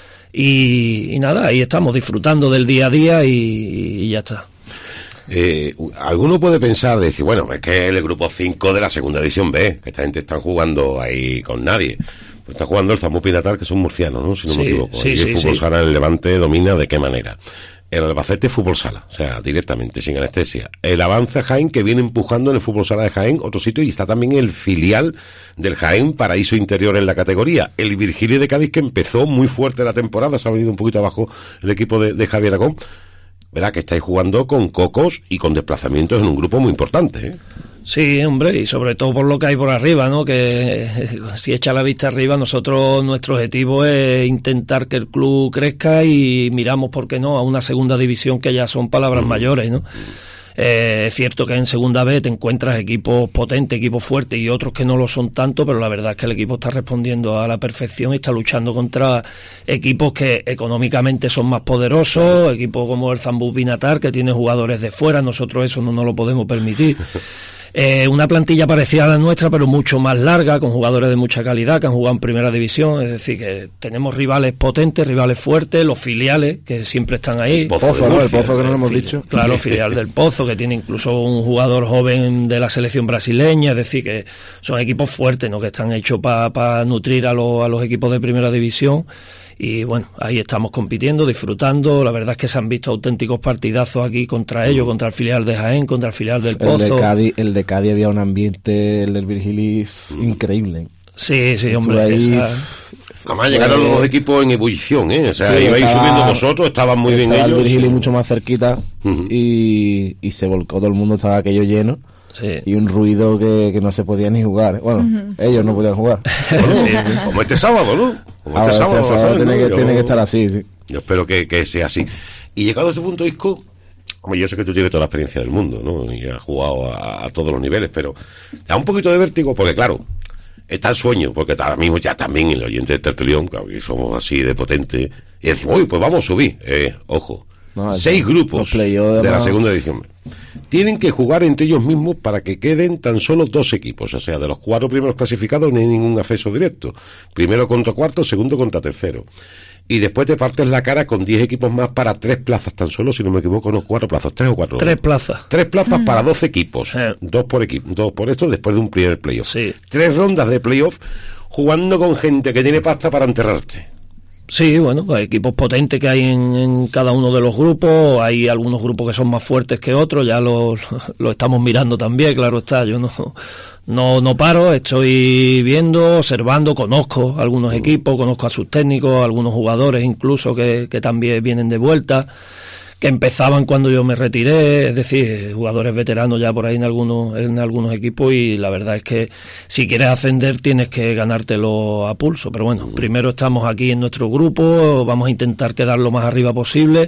Y, y nada, ahí estamos disfrutando del día a día y, y ya está. Eh, alguno puede pensar, decir, bueno, es que el grupo cinco de la segunda división B, que esta gente está jugando ahí con nadie. Pues está jugando el Zamora Pinatar, que es un murciano, ¿no? Si no sí, me equivoco. Sí, y sí, el fútbol sí. sala, el Levante domina de qué manera. el Albacete Fútbol Sala, o sea, directamente, sin anestesia. El Avanza Jaén, que viene empujando en el Fútbol Sala de Jaén, otro sitio, y está también el filial del Jaén Paraíso Interior en la categoría. El Virgilio de Cádiz, que empezó muy fuerte la temporada, se ha venido un poquito abajo el equipo de, de Javier Aragón. Verá que estáis jugando con cocos y con desplazamientos en un grupo muy importante, ¿eh? Sí, hombre, y sobre todo por lo que hay por arriba, ¿no? Que si echa la vista arriba, nosotros, nuestro objetivo es intentar que el club crezca y miramos, ¿por qué no?, a una segunda división, que ya son palabras mm. mayores, ¿no? Eh, es cierto que en segunda B te encuentras equipos potentes, equipos fuertes y otros que no lo son tanto, pero la verdad es que el equipo está respondiendo a la perfección y está luchando contra equipos que económicamente son más poderosos, equipos como el Zambú Binatar, que tiene jugadores de fuera. Nosotros eso no nos lo podemos permitir. Eh, una plantilla parecida a la nuestra, pero mucho más larga, con jugadores de mucha calidad que han jugado en primera división. Es decir, que tenemos rivales potentes, rivales fuertes, los filiales que siempre están ahí. El Pozo, ¿no? El Pozo, que no lo hemos dicho. Claro, filial del Pozo, que tiene incluso un jugador joven de la selección brasileña. Es decir, que son equipos fuertes, ¿no?, que están hechos para pa nutrir a, lo, a los equipos de primera división. Y bueno, ahí estamos compitiendo, disfrutando. La verdad es que se han visto auténticos partidazos aquí contra ellos, contra el filial de Jaén, contra el filial del Pozo. El de Cádiz, el de Cádiz había un ambiente, el del Virgili, increíble. Sí, sí, hombre. Ahí, esa... Además llegaron los dos equipos en ebullición, ¿eh? O sea, sí, ibais estaba, subiendo vosotros, estaban muy bien ellos. El Virgili mucho más cerquita uh-huh. y, y se volcó todo el mundo, estaba aquello lleno. Sí. Y un ruido que, que no se podía ni jugar. Bueno, uh-huh. ellos no podían jugar. Bueno, sí. Como este sábado, ¿no? Como este ah, sábado. Ese sábado tiene, ¿no? que, yo, tiene que estar así, sí. Yo espero que, que sea así. Y llegado a ese punto, Isco, hombre, yo sé que tú tienes toda la experiencia del mundo, ¿no? Y has jugado a, a todos los niveles, pero da un poquito de vértigo, porque claro, está el sueño, porque ahora mismo ya también el oyente de Tertulión, claro, que somos así de potente, y decimos, uy, pues vamos a subir. Eh, ojo. No, Seis grupos de, de la segunda edición. Tienen que jugar entre ellos mismos para que queden tan solo dos equipos. O sea, de los cuatro primeros clasificados no hay ningún acceso directo. Primero contra cuarto, segundo contra tercero. Y después te partes la cara con diez equipos más para tres plazas tan solo, si no me equivoco, no, cuatro plazas, tres o cuatro. Tres plazas. Tres plazas mm. para doce equipos. Eh. Dos por equipo, dos por esto después de un primer playoff. Sí. Tres rondas de playoff jugando con gente que tiene pasta para enterrarte. Sí, bueno, hay equipos potentes que hay en, en cada uno de los grupos. Hay algunos grupos que son más fuertes que otros, ya lo, lo estamos mirando también, claro está. Yo no no no paro, estoy viendo, observando, conozco algunos equipos, conozco a sus técnicos, algunos jugadores incluso que, que también vienen de vuelta, que empezaban cuando yo me retiré, es decir, jugadores veteranos ya por ahí en algunos en algunos equipos, y la verdad es que si quieres ascender tienes que ganártelo a pulso, pero bueno, primero estamos aquí en nuestro grupo, vamos a intentar quedar lo más arriba posible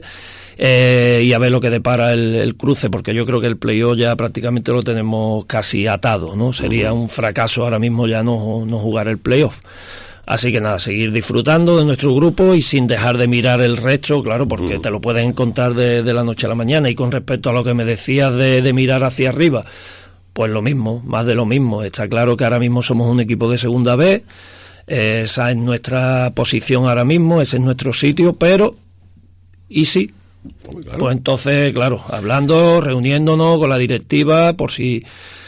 eh, y a ver lo que depara el, el cruce, porque yo creo que el playoff ya prácticamente lo tenemos casi atado, ¿no? Sería un fracaso ahora mismo ya no, no jugar el playoff. Así que nada, seguir disfrutando de nuestro grupo y sin dejar de mirar el resto, claro, porque te lo puedes encontrar de, de la noche a la mañana. Y con respecto a lo que me decías de, de mirar hacia arriba, pues lo mismo, más de lo mismo. Está claro que ahora mismo somos un equipo de segunda B, eh, esa es nuestra posición ahora mismo, ese es nuestro sitio, pero ¿y sí? Claro. Pues entonces, claro, hablando, reuniéndonos con la directiva por si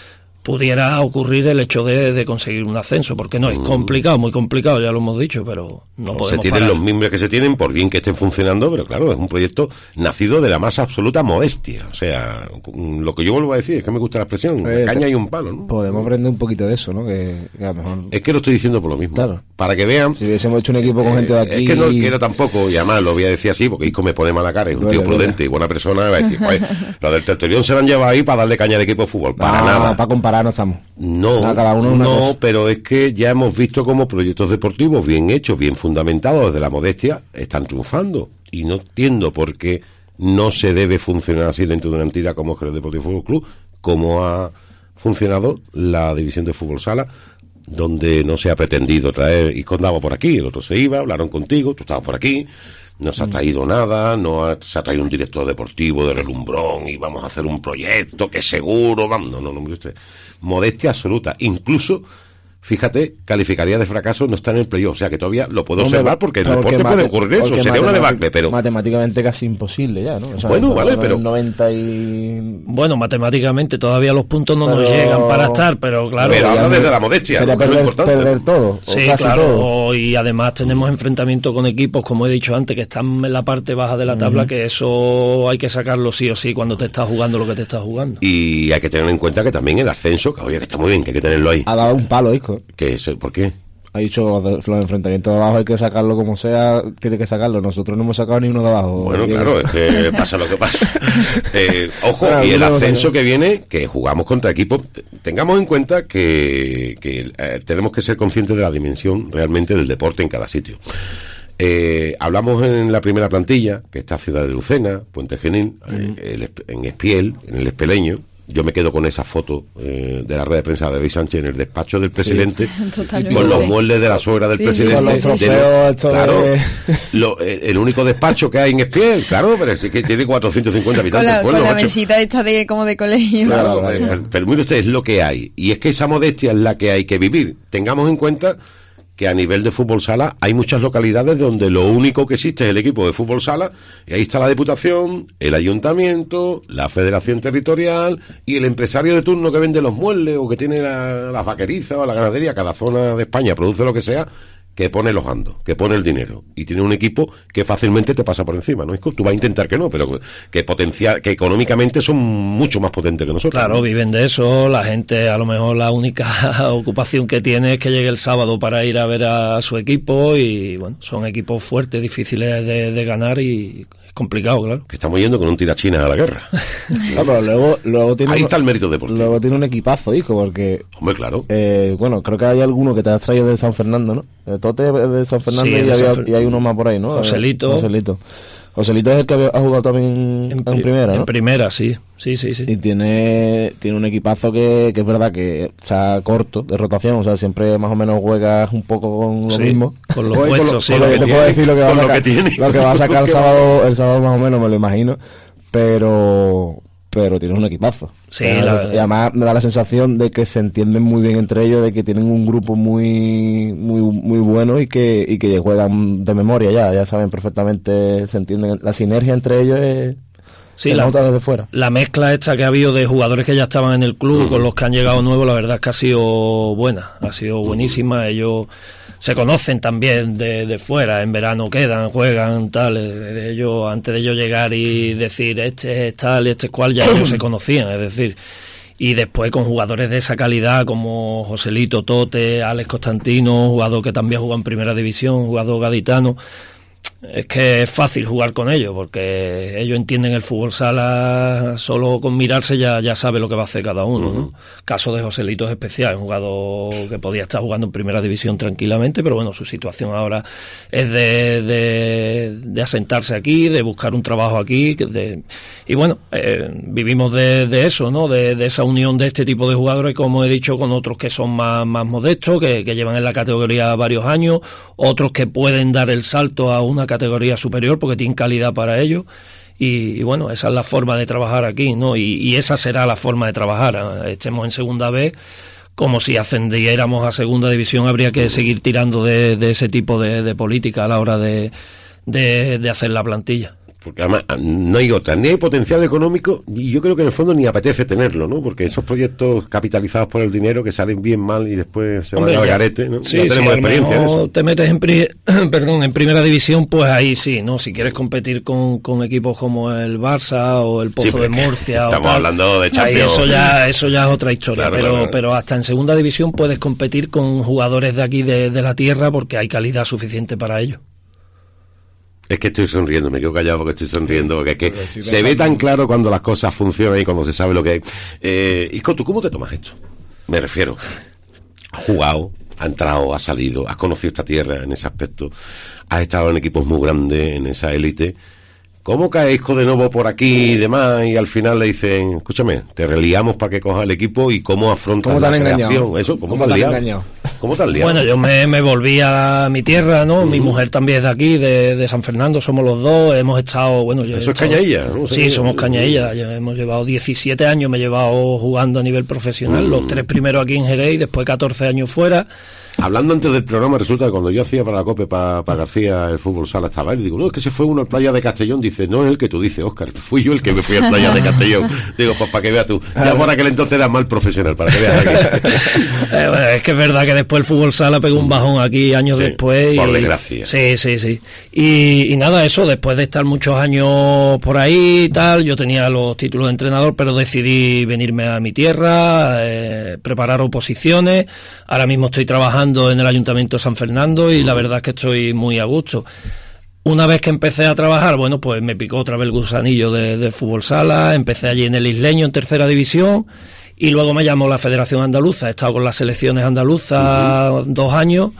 pudiera ocurrir el hecho de, de conseguir un ascenso, porque no, es complicado, muy complicado, ya lo hemos dicho, pero no, no podemos se tienen parar. Los miembros que se tienen, por bien que estén funcionando, pero claro, es un proyecto nacido de la más absoluta modestia, o sea, lo que yo vuelvo a decir, es que me gusta la expresión, eh, caña y un palo, ¿no? Podemos aprender un poquito de eso, ¿no? Que, que a lo mejor... Es que lo estoy diciendo por lo mismo, claro. Para que vean... Si hubiésemos hecho un equipo con eh, gente de aquí... Es que no quiero tampoco, y además lo voy a decir así, porque Isco me pone mala cara, es un duele, tío prudente duele. Y buena persona, va a decir, pues, lo del Tertulión se lo han llevado ahí para darle caña de equipo de fútbol, para ah, nada. Para compararnos estamos. No, cada uno no, cosa. Pero es que ya hemos visto cómo proyectos deportivos bien hechos, bien fundamentados desde la modestia, están triunfando. Y no entiendo por qué no se debe funcionar así dentro de una entidad como Jerez Deportivo Fútbol Club, como ha funcionado la división de fútbol sala, donde no se ha pretendido traer, y andaba por aquí, el otro se iba, hablaron contigo, tú estabas por aquí, no se ha traído nada, no ha, se ha traído un director deportivo de relumbrón y vamos a hacer un proyecto que seguro, vamos, no, no, no, mire usted, modestia absoluta, incluso fíjate, calificaría de fracaso no estar en el playoff. O sea, que todavía lo puedo Hombre, observar porque en el porque deporte mate- puede ocurrir eso. porque Sería una matematic- debacle, pero... Matemáticamente casi imposible ya, ¿no? O sea, Bueno, no- vale, no- pero- noventa y... Bueno, matemáticamente todavía los puntos no nos Pero- llegan para estar, pero claro. Pero habla ya desde no- la modestia, sería ¿no? Que es lo perder, importante. perder todo, o Sí, casi claro, todo. y además tenemos enfrentamiento con equipos, como he dicho antes, que están en la parte baja de la tabla, que eso hay que sacarlo sí o sí cuando te estás jugando lo que te estás jugando. Y hay que tener en cuenta que también el ascenso, que oye, que está muy bien, que hay que tenerlo ahí. Ha dado un palo, Isco. Que es, ¿por qué? Ha dicho los de- los enfrentamientos de abajo hay que sacarlo como sea, tiene que sacarlo. Nosotros no hemos sacado ni uno de abajo. Bueno, Y- claro, es que pasa lo que pasa. Eh, ojo, Claro, y el no lo ascenso sé. que viene, que jugamos contra equipos, t- tengamos en cuenta que, que eh, tenemos que ser conscientes de la dimensión realmente del deporte en cada sitio. Eh, hablamos en la primera plantilla, que está Ciudad de Lucena, Puente Genil, eh, el Esp- en Espiel, en el Espeleño. Yo me quedo con esa foto eh, de la red de prensa de David Sánchez en el despacho del presidente, Totalmente. con los muebles de la suegra del Sí, presidente. sí, sí, Con los sí, de- trofeos estos claro, de- lo- el, el único despacho que hay en Espiel, claro, pero es que tiene cuatrocientos cincuenta Con habitantes. la, el pueblo, con la macho. mesita esta de como de colegio. Claro, Claro, eh, claro. pero mire usted, es lo que hay. Y es que esa modestia es la que hay que vivir. Tengamos en cuenta que a nivel de fútbol sala hay muchas localidades donde lo único que existe es el equipo de fútbol sala, y ahí está la Diputación, el Ayuntamiento, la Federación Territorial y el empresario de turno que vende los muebles o que tiene la, las vaquerizas o la ganadería. Cada zona de España produce lo que sea, que pone los andos, que pone el dinero, y tiene un equipo que fácilmente te pasa por encima, ¿no? Tú vas a intentar que no, pero que potencial, que económicamente son mucho más potentes que nosotros. Claro, ¿no? viven de eso, la gente a lo mejor la única ocupación que tiene es que llegue el sábado para ir a ver a su equipo y bueno, son equipos fuertes, difíciles de, de ganar y es complicado, claro. Que estamos yendo con un tirachina a la guerra. No, pero luego, luego tiene Ahí un- está el mérito deportivo. luego tiene un equipazo, hijo, porque Hombre, claro. eh, bueno, creo que hay alguno que te has traído de San Fernando, ¿no? Eh, Tote es de San Fernando Sí, y, de había- San Fer- y hay uno más por ahí, ¿no? Joselito. Joselito. Joselito es el que había- ha jugado también en, en pri- primera, ¿no? En primera, sí, sí, sí, sí. Y tiene, tiene un equipazo que, que es verdad que está corto de rotación, o sea, siempre más o menos juegas un poco con lo Sí, mismo. con los Oye, puestos, lo- sí, con lo lo que que te tiene, puedo decir lo que va a con lo sacar, que tiene. lo que va a sacar el Porque sábado, el sábado más o menos, me lo imagino, pero pero tiene un equipazo. Sí, O sea, la- y además me da la sensación de que se entienden muy bien entre ellos, de que tienen un grupo muy muy muy bueno y que y que juegan de memoria ya, ya saben perfectamente, se entienden, la sinergia entre ellos es, Sí, se la- nota desde fuera. La mezcla esta que ha habido de jugadores que ya estaban en el club con los que han llegado nuevos, la verdad es que ha sido buena, ha sido buenísima. Ellos se conocen también de, de fuera, en verano quedan, juegan, tal. eh, de ellos, antes de ellos llegar y decir este es tal y este es cual, ya ellos se conocían, es decir. Y después con jugadores de esa calidad como Joselito, Tote, Alex Constantino, jugador que también juega en primera división, jugador gaditano. Es que es fácil jugar con ellos porque ellos entienden el fútbol sala, solo con mirarse ya, ya sabe lo que va a hacer cada uno, ¿no? Caso de Joselito es especial, un jugador que podía estar jugando en primera división tranquilamente, pero bueno, su situación ahora es de, de, de asentarse aquí, de buscar un trabajo aquí, que de, y bueno, eh, vivimos de, de eso, ¿no? De, de esa unión de este tipo de jugadores, como he dicho, con otros que son más, más modestos, que, que llevan en la categoría varios años, otros que pueden dar el salto a una categoría superior porque tienen calidad para ello. Y, y bueno, esa es la forma de trabajar aquí, ¿no? Y, y esa será la forma de trabajar. Estemos en segunda B, como si ascendiéramos a segunda división, habría que seguir tirando de, de ese tipo de, de política a la hora de, de, de hacer la plantilla. Porque además no hay otra, ni hay potencial económico, y yo creo que en el fondo ni apetece tenerlo, ¿no? Porque esos proyectos capitalizados por el dinero que salen bien mal y después se Hombre, van al ya- garete, ¿no? Sí, ya sí, tenemos a lo experiencia en mejor eso. te metes en, pri- perdón, en primera división, pues ahí sí, ¿no? Si quieres competir con, con equipos como el Barça o el Pozo Sí, de porque Murcia o estamos tal, hablando de ahí Champions. eso ya, eso ya es otra historia, Claro, pero, claro, claro. pero hasta en segunda división puedes competir con jugadores de aquí de, de la tierra porque hay calidad suficiente para ello. Es que estoy sonriendo, me quedo callado porque estoy sonriendo, porque es que sí, se ve tan claro cuando las cosas funcionan y cuando se sabe lo que hay. Eh, Isco, ¿tú cómo te tomas esto? Me refiero, has jugado, has entrado, has salido, has conocido esta tierra en ese aspecto, has estado en equipos muy grandes, en esa élite. ¿Cómo cae Isco de nuevo por aquí y demás y al final le dicen, escúchame, te reliamos para que cojas el equipo y cómo afrontas ¿Cómo te la han engañado? creación? Eso, ¿cómo, ¿Cómo te te han han liado? engañado? ¿Cómo te has liado? Bueno, yo me, me volví a mi tierra, ¿no? Uh-huh. Mi mujer también es de aquí, de, de San Fernando, somos los dos, hemos estado, bueno... Yo Eso es estado, Cañailla, ¿no? Sí, sí, somos Cañailla, ya hemos llevado diecisiete años, me he llevado jugando a nivel profesional, uh-huh. los tres primeros aquí en Jerez y después catorce años fuera. Hablando antes del programa, resulta que cuando yo hacía para la COPE, para, para García, el fútbol sala estaba él, digo, no, es que se fue uno al Playa de Castellón, dice, no es el que tú dices, Óscar, fui yo el que me fui al Playa de Castellón. Digo, pues para que veas tú, ya por aquel entonces era mal profesional, para que veas aquí. eh, bueno, es que es verdad que después el fútbol sala pegó un bajón aquí años sí, después. Por y, desgracia. Sí, sí, sí. Y, y nada, eso, después de estar muchos años por ahí y tal, yo tenía los títulos de entrenador, pero decidí venirme a mi tierra, eh, preparar oposiciones. Ahora mismo estoy trabajando en el Ayuntamiento de San Fernando y la verdad es que estoy muy a gusto. Una vez que empecé a trabajar, bueno, pues me picó otra vez el gusanillo de, de fútbol sala, empecé allí en el Isleño, en tercera división, y luego me llamó la Federación Andaluza, he estado con las selecciones andaluzas uh-huh. dos años,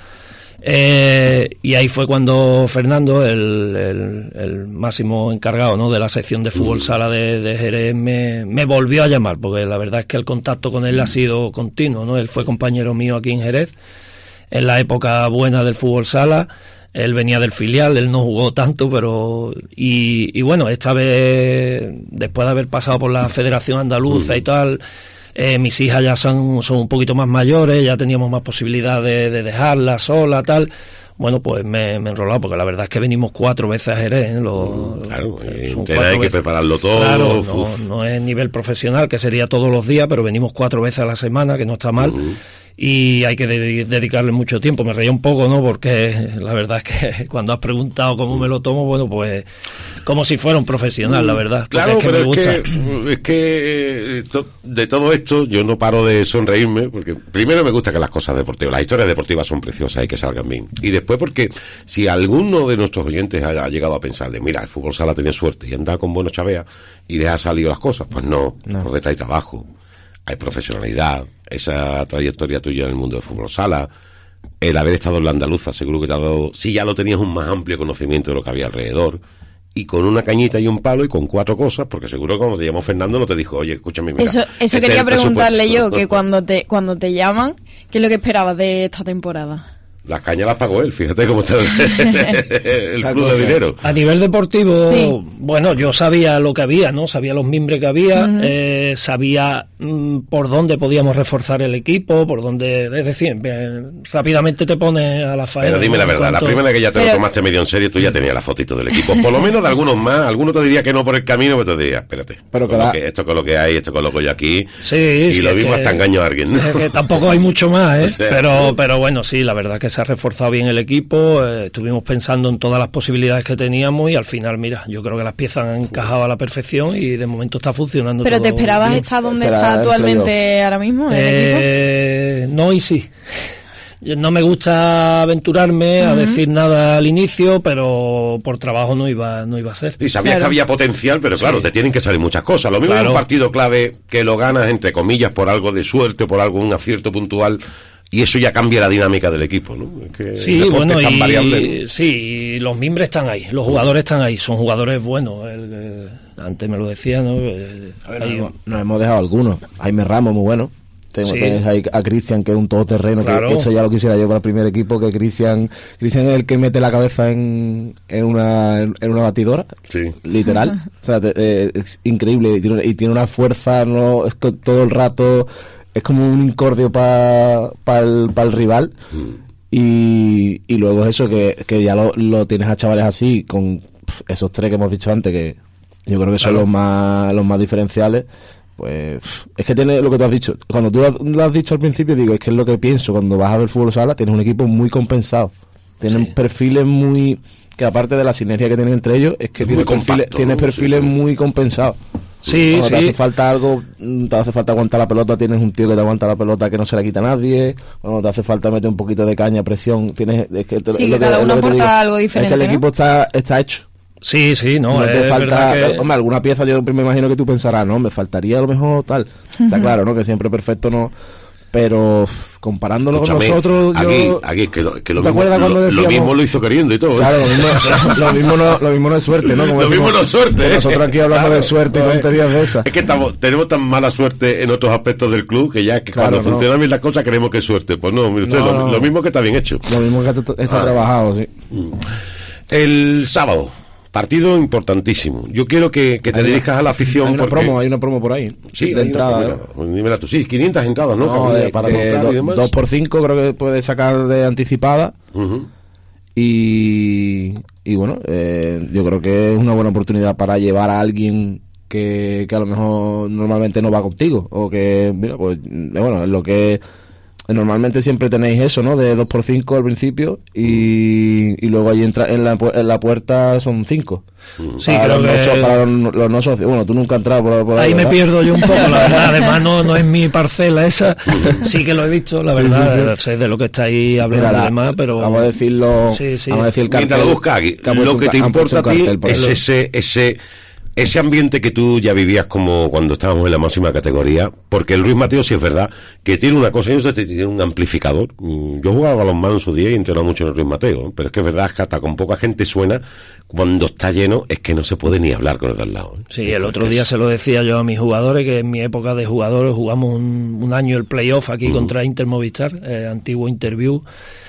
eh, y ahí fue cuando Fernando, el, el, el máximo encargado, ¿no?, de la sección de fútbol sala de, de Jerez, me, me volvió a llamar, porque la verdad es que el contacto con él ha sido continuo, ¿no? Él fue compañero mío aquí en Jerez, en la época buena del fútbol sala. Él venía del filial, él no jugó tanto, pero... Y, y bueno, esta vez, después de haber pasado por la Federación Andaluza y tal, eh, mis hijas ya son, son un poquito más mayores, ya teníamos más posibilidad de, de dejarla sola, tal... Bueno, pues me, me he enrolado, porque la verdad es que venimos cuatro veces a Jerez, ¿eh? Lo, claro, entera, hay que veces. prepararlo todo. Claro, no, no es nivel profesional, que sería todos los días, pero venimos cuatro veces a la semana, que no está mal. Uh-huh. Y hay que de- dedicarle mucho tiempo. Me reía un poco, ¿no? Porque la verdad es que cuando has preguntado cómo me lo tomo, bueno, pues como si fuera un profesional, la verdad. Claro, es que pero me gusta. es que, es que to- de todo esto yo no paro de sonreírme, porque primero me gusta que las cosas deportivas, las historias deportivas son preciosas y que salgan bien. Y después porque si alguno de nuestros oyentes ha, ha llegado a pensar de, mira, el fútbol sala tiene suerte y anda con buenos chaveas y les ha salido las cosas, pues no, no. Por detrás hay trabajo, hay profesionalidad, esa trayectoria tuya en el mundo del fútbol sala, el haber estado en la andaluza, seguro que te ha dado, si ya lo tenías, un más amplio conocimiento de lo que había alrededor, y con una cañita y un palo y con cuatro cosas, porque seguro que cuando te llamó Fernando no te dijo, oye, escúchame, mira, Eso, eso este quería es el preguntarle presupuesto. yo, que cuando te, cuando te llaman, ¿qué es lo que esperabas de esta temporada? Las cañas las pagó él, fíjate cómo está el, el club de dinero. A nivel deportivo, sí. Bueno, yo sabía lo que había, ¿no? Sabía los mimbres que había, uh-huh. eh, sabía mm, por dónde podíamos reforzar el equipo, por dónde, es decir, eh, rápidamente te pones a la faena. Pero dime la verdad, cuanto... la primera que ya te pero... lo tomaste medio en serio, tú ya tenías la fotito del equipo, por lo menos de algunos más, algunos te diría que no por el camino, pero te diría, espérate, pero con que lo la... que, esto con lo que hay, esto con lo que hay aquí, sí, y sí, lo mismo que, hasta engaño a alguien, ¿no? Es que tampoco hay mucho más, ¿eh? O sea, pero, pero bueno, sí, la verdad que se ha reforzado bien el equipo, eh, estuvimos pensando en todas las posibilidades que teníamos y al final, mira, yo creo que las piezas han encajado a la perfección y de momento está funcionando. ¿Pero todo te esperabas bien. estar donde Espera, está actualmente ahora mismo en eh, el equipo? No y sí. No me gusta aventurarme uh-huh. a decir nada al inicio, pero por trabajo no iba no iba a ser. Y sabías claro. que había potencial, pero claro, sí. te tienen que salir muchas cosas. Lo mismo claro. en un partido clave que lo ganas, entre comillas, por algo de suerte, por algún acierto puntual, y eso ya cambia la dinámica del equipo, ¿no? Es que sí, bueno, es tan y, variable, ¿no? sí, los mimbres están ahí, los jugadores están ahí, son jugadores buenos. El, eh, antes me lo decía, ¿no? Eh, a ver, hay, nos, nos hemos dejado algunos. Jaime Ramos, muy bueno. Tengo, sí. Tienes ahí a Cristian, que es un todoterreno, claro. que eso ya lo quisiera yo para el primer equipo, que Cristian Cristian es el que mete la cabeza en, en una en una batidora, sí. literal. O sea, te, eh, es increíble y tiene, y tiene una fuerza, no es que todo el rato es como un incordio para pa el, pa el rival. Mm. Y, y luego es eso, que, que ya lo, lo tienes a chavales así, con esos tres que hemos dicho antes, que yo creo que son claro. los más los más diferenciales. Pues es que tiene lo que tú has dicho. Cuando tú lo has dicho al principio, digo, es que es lo que pienso. Cuando vas a ver fútbol sala, tienes un equipo muy compensado. Tienen sí. perfiles muy... Que aparte de la sinergia que tienen entre ellos, es que tiene perfiles, tiene perfiles sí, sí. muy compensados. Sí, Cuando sí. te hace falta algo, te hace falta aguantar la pelota, tienes un tío que te aguanta la pelota que no se la quita a nadie. Cuando te hace falta meter un poquito de caña, presión, tienes... Es que te, sí, es que cada uno aporta algo diferente, es que el ¿no? equipo está, está hecho. Sí, sí, no, no es te falta, verdad que... hombre, alguna pieza yo me imagino que tú pensarás, no, me faltaría a lo mejor tal, uh-huh. Está claro, ¿no? Que siempre perfecto no, pero comparándolo Escúchame, con nosotros, aquí, yo... aquí que lo, que lo, ¿te mismo, acuerdas cuando lo, decíamos? lo mismo lo hizo queriendo y todo. ¿eh? Claro, lo mismo, lo, mismo no, lo mismo no es suerte, ¿no? Como lo mismo no es suerte. ¿eh? Nosotros aquí hablamos claro, de suerte y no tonterías de esas. Es que estamos, tenemos tan mala suerte en otros aspectos del club que ya que claro, cuando no. funcionan bien las cosas creemos que es suerte. Pues no, mire usted, no, lo, no. lo mismo que está bien hecho. Lo mismo que está, está ah. trabajado, sí. El sábado. Partido importantísimo. Yo quiero que, que te hay dirijas una, a la afición. Hay una porque... promo, hay una promo por ahí. Sí, de entrada. Una, pues, dímela tú. Sí, quinientas entradas, ¿no? no de, para de, comprar do, y demás. dos por cinco creo que puedes sacar de anticipada. Uh-huh. Y, y bueno, eh, yo creo que es una buena oportunidad para llevar a alguien que, que a lo mejor normalmente no va contigo. O que, mira, pues, bueno, es lo que... Normalmente siempre tenéis eso, ¿no? De dos por cinco al principio y, y luego ahí entra en la, en la puerta son cinco. Sí, para creo los que... No so, para los, los no socios. Bueno, tú nunca has entrado por, por ahí. Ahí me ¿verdad? pierdo yo un poco, la verdad. Además, no, no es mi parcela esa. Sí que lo he visto, la sí, verdad. Sí, sí. Sé de lo que estáis hablando Mira, y demás, pero... Vamos a decirlo... Sí, sí. Vamos a decir el cartel. Mientras lo buscas aquí, lo que te importa a ti es ese... ese Ese ambiente que tú ya vivías como cuando estábamos en la máxima categoría, porque el Ruiz Mateo sí es verdad que tiene una cosa, ellos tiene un amplificador. Yo jugaba balonmano en su día y entrenaba mucho en el Ruiz Mateo, pero es que es verdad que hasta con poca gente suena, cuando está lleno es que no se puede ni hablar con el de al lado. ¿eh? Sí, el otro día se lo decía yo a mis jugadores, que en mi época de jugadores jugamos un, un año el playoff aquí uh-huh. contra Inter Movistar, eh, antiguo Interview.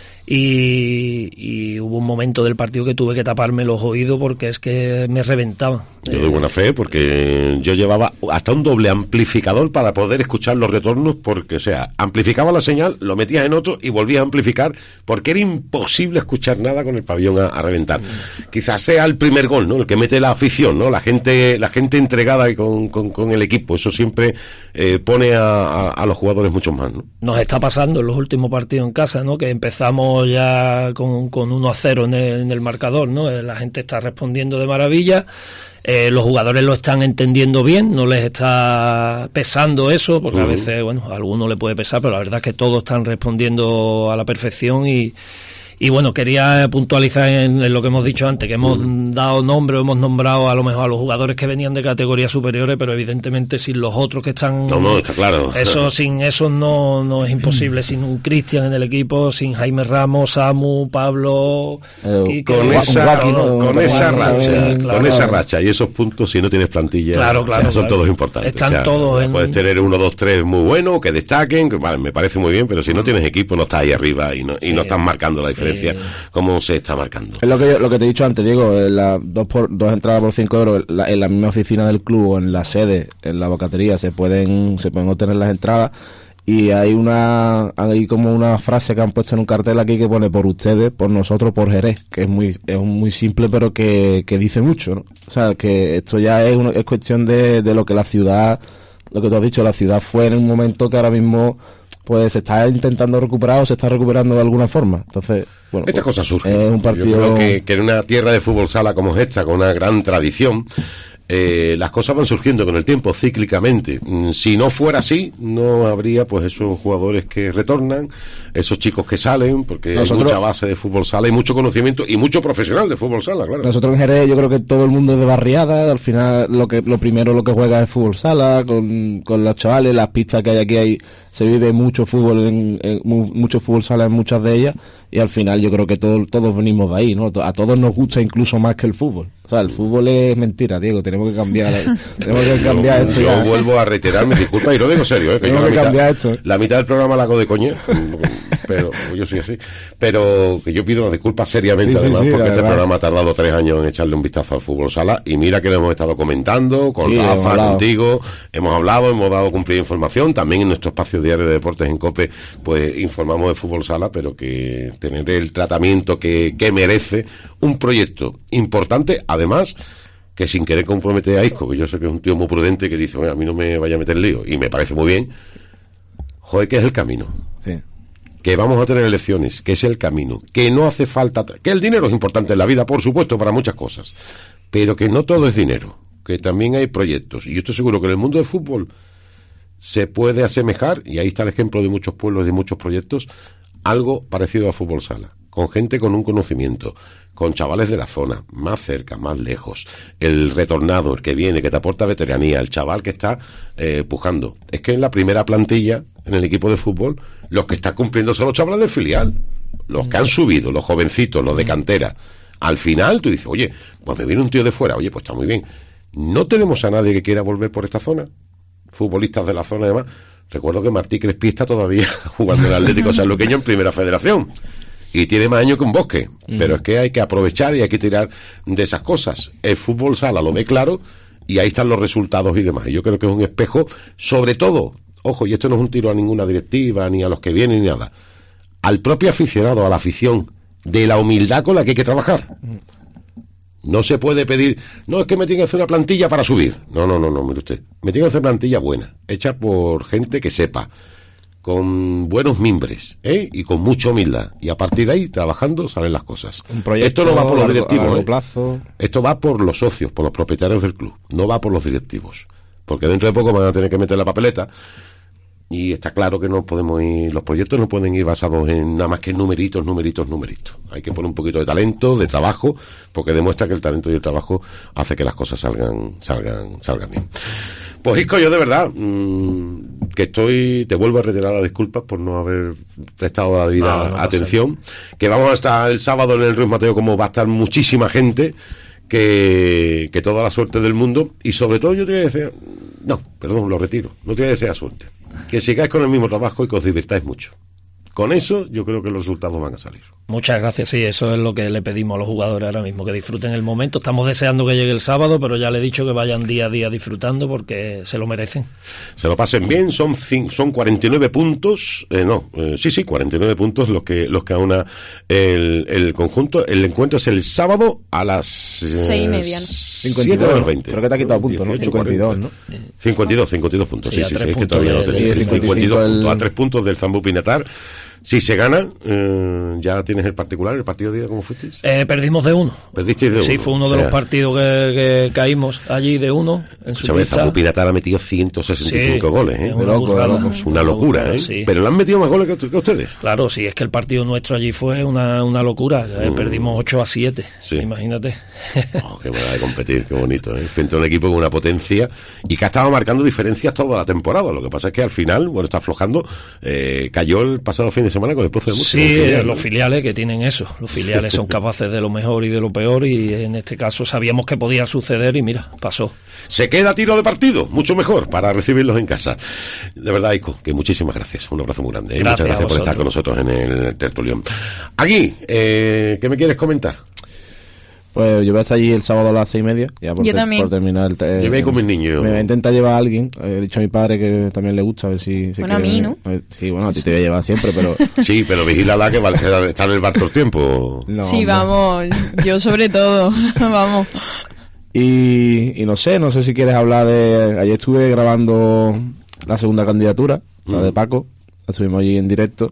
Y, y hubo un momento del partido que tuve que taparme los oídos porque es que me reventaba. Yo doy buena fe porque yo llevaba hasta un doble amplificador para poder escuchar los retornos, porque, o sea, amplificaba la señal, lo metías en otro y volvías a amplificar porque era imposible escuchar nada con el pabellón a, a reventar. Mm. Quizás sea el primer gol, ¿no? El que mete la afición, ¿no? La gente, la gente entregada y con, con, con el equipo. Eso siempre eh, pone a, a, a los jugadores mucho más, ¿no? Nos está pasando en los últimos partidos en casa, ¿no? Que empezamos ya con, con uno a cero en el, en el marcador, ¿no? La gente está respondiendo de maravilla, eh, los jugadores lo están entendiendo bien, no les está pesando eso, porque uh-huh. a veces, bueno, a algunos le puede pesar, pero la verdad es que todos están respondiendo a la perfección y Y bueno, quería puntualizar en, en lo que hemos dicho antes, que hemos mm. dado nombre o hemos nombrado a lo mejor a los jugadores que venían de categorías superiores, pero evidentemente sin los otros que están... No, no, está claro. Eso, sin eso no, no es imposible, sin un Cristian en el equipo, sin Jaime Ramos, Samu, Pablo... Eh, Quique, con esa, Guaki, ¿no? con, con esa racha, claro, con esa racha y esos puntos, si no tienes plantilla, claro, claro, o sea, son claro. todos importantes. Están o sea, todos en... Puedes tener uno, dos, tres muy buenos, que destaquen, que, vale, me parece muy bien, pero si no tienes equipo no estás ahí arriba y no, y sí, no estás marcando la diferencia sí. como se está marcando. Es lo que yo, lo que te he dicho antes, Diego, la, dos, por, dos entradas por cinco euros la, en la misma oficina del club o en la sede, en la bocatería, se pueden se pueden obtener las entradas. Y hay una hay como una frase que han puesto en un cartel aquí que pone: por ustedes, por nosotros, por Jerez, que es muy es muy simple pero que, que dice mucho, ¿no? O sea, que esto ya es, una, es cuestión de, de lo que la ciudad, lo que tú has dicho, la ciudad fue en un momento que ahora mismo pues se está intentando recuperar o se está recuperando de alguna forma. Entonces, bueno, estas pues, cosas surgen. Es un partido... Yo creo que, que en una tierra de fútbol sala como es esta, con una gran tradición, eh, las cosas van surgiendo con el tiempo, cíclicamente. Si no fuera así, no habría pues esos jugadores que retornan, esos chicos que salen, porque nosotros, hay mucha base de fútbol sala y mucho conocimiento y mucho profesional de fútbol sala, claro. Nosotros en Jerez yo creo que todo el mundo es de barriada, al final lo que lo primero lo que juega es fútbol sala, con, con los chavales, las pistas que hay aquí, hay, se vive mucho fútbol, en, en, mucho fútbol sala en muchas de ellas, y al final yo creo que todo, todos venimos de ahí, ¿no? A todos nos gusta incluso más que el fútbol. O sea, el fútbol es mentira, Diego, tenemos que cambiar, tenemos que cambiar yo, esto. Yo ya. vuelvo a reiterarme, disculpa, y lo digo serio, ¿eh? Que tenemos yo que la cambiar mitad, esto. La mitad del programa la hago de coña, pero yo soy así, pero que yo pido las disculpas seriamente, sí, además, sí, sí, porque este verdad. programa ha tardado tres años en echarle un vistazo al fútbol sala, y mira que lo hemos estado comentando, con sí, Rafa, contigo, hemos hablado, hemos dado cumplida información, también en nuestro espacio diario de deportes en COPE, pues informamos de fútbol sala, pero que tener el tratamiento que, que merece un proyecto importante, además, que sin querer comprometer a Isco, que yo sé que es un tío muy prudente que dice, a mí no me vaya a meter lío, y me parece muy bien, joder, que es el camino. Sí. Que vamos a tener elecciones, que es el camino, que no hace falta, que el dinero es importante en la vida, por supuesto, para muchas cosas, pero que no todo es dinero, que también hay proyectos, y yo estoy seguro que en el mundo del fútbol se puede asemejar, y ahí está el ejemplo de muchos pueblos y de muchos proyectos, algo parecido a fútbol sala, con gente con un conocimiento, con chavales de la zona, más cerca, más lejos, el retornado, el que viene, que te aporta veteranía, el chaval que está eh, pujando. Es que en la primera plantilla, en el equipo de fútbol, los que están cumpliendo son los chavales del filial, los que han subido, los jovencitos, los de cantera. Al final tú dices, oye, pues me viene un tío de fuera, oye, pues está muy bien. No tenemos a nadie que quiera volver por esta zona, futbolistas de la zona y demás. Recuerdo que Martí Crespi está todavía jugando en el Atlético Sanluqueño en Primera Federación y tiene más años que un Bosque, mm. pero es que hay que aprovechar y hay que tirar de esas cosas. El fútbol sala lo ve claro y ahí están los resultados y demás. Y yo creo que es un espejo, sobre todo, ojo, y esto no es un tiro a ninguna directiva, ni a los que vienen, ni nada, al propio aficionado, a la afición, de la humildad con la que hay que trabajar. No se puede pedir, no, es que me tiene que hacer una plantilla para subir. No, no, no, no, mire usted. Me tiene que hacer plantilla buena, hecha por gente que sepa, con buenos mimbres, ¿eh? Y con mucha humildad. Y a partir de ahí, trabajando, salen las cosas. Un proyecto Esto no va por los largo, directivos, a largo ¿eh? plazo. Esto va por los socios, por los propietarios del club. No va por los directivos. Porque dentro de poco van a tener que meter la papeleta. Y está claro que no podemos ir, los proyectos no pueden ir basados en nada más que numeritos, numeritos, numeritos. Hay que poner un poquito de talento, de trabajo, porque demuestra que el talento y el trabajo hace que las cosas salgan, salgan, salgan bien. Pues Isco, yo de verdad, mmm, que estoy, te vuelvo a retirar las disculpas por no haber prestado la debida no, no atención, que vamos a estar el sábado en el Ruiz Mateo, como va a estar muchísima gente, que, que toda la suerte del mundo, y sobre todo yo te voy a decir, no, perdón, lo retiro, no te voy a desear suerte. Que sigáis con el mismo trabajo y que os divirtáis mucho. Con eso yo creo que los resultados van a salir. Muchas gracias, sí, eso es lo que le pedimos a los jugadores ahora mismo, que disfruten el momento. Estamos deseando que llegue el sábado, pero ya le he dicho que vayan día a día disfrutando porque se lo merecen. Se lo pasen bien, son cinco, son cuarenta y nueve puntos, eh, no, eh, sí, sí, cuarenta y nueve puntos los que los que aúna el, el conjunto. El encuentro es el sábado a las eh, seis y media, ¿no? siete menos veinte. Creo que te ha quitado puntos, ¿no? cincuenta y dos, ¿no? cincuenta y dos, cincuenta y dos puntos, sí, Sí, sí, a sí, tres es que puntos todavía no del- tenéis del cincuenta y dos el- puntos, a tres puntos del Zambú Pinatar. Si se gana, eh, ya tienes el particular, el partido de día, ¿cómo fuisteis? Eh, perdimos de uno. Perdisteis de Sí, uno. fue uno de O sea, los partidos que, que caímos allí de uno en su Escúchame, el pista. Zambú Pinatar ha metido ciento sesenta y cinco Sí, goles, ¿eh? es una De loco, burrada, de loco. Es una locura, ¿eh? sí. Pero le han metido más goles que, que ustedes. Claro, sí, es que el partido nuestro allí fue una, una locura. Eh, Mm. Perdimos ocho a siete, Sí. imagínate. Oh, qué manera de competir, qué bonito, ¿eh? Frente a un equipo con una potencia y que ha estado marcando diferencias toda la temporada. Lo que pasa es que al final, bueno, está aflojando. Eh, cayó el pasado fin de semana con el Pozo de Murcia. Sí, con el filial, eh, los ¿no? filiales que tienen eso. Los filiales son capaces de lo mejor y de lo peor y en este caso sabíamos que podía suceder y mira, pasó. Se queda tiro de partido, mucho mejor para recibirlos en casa. De verdad, Isco, que muchísimas gracias. Un abrazo muy grande. ¿eh? Gracias Muchas gracias a por estar con nosotros en el tertulión. Aquí, eh, ¿qué me quieres comentar? Pues yo voy a estar allí el sábado a las seis y media. Ya por, Yo ter- también. por terminar el te- Yo voy con mis niños. Me voy a intentar llevar a alguien. He dicho a mi padre que también le gusta, a ver si... si Bueno, a quiere- mí, ¿no? a ver- Sí, bueno, a ti te voy a llevar siempre, pero... Sí, pero vigílala que va a estar en el bar todo el tiempo. no, Sí, hombre. vamos, yo sobre todo, vamos. Y, y no sé, no sé si quieres hablar de... Ayer estuve grabando la segunda candidatura, la de Paco. Estuvimos allí en directo.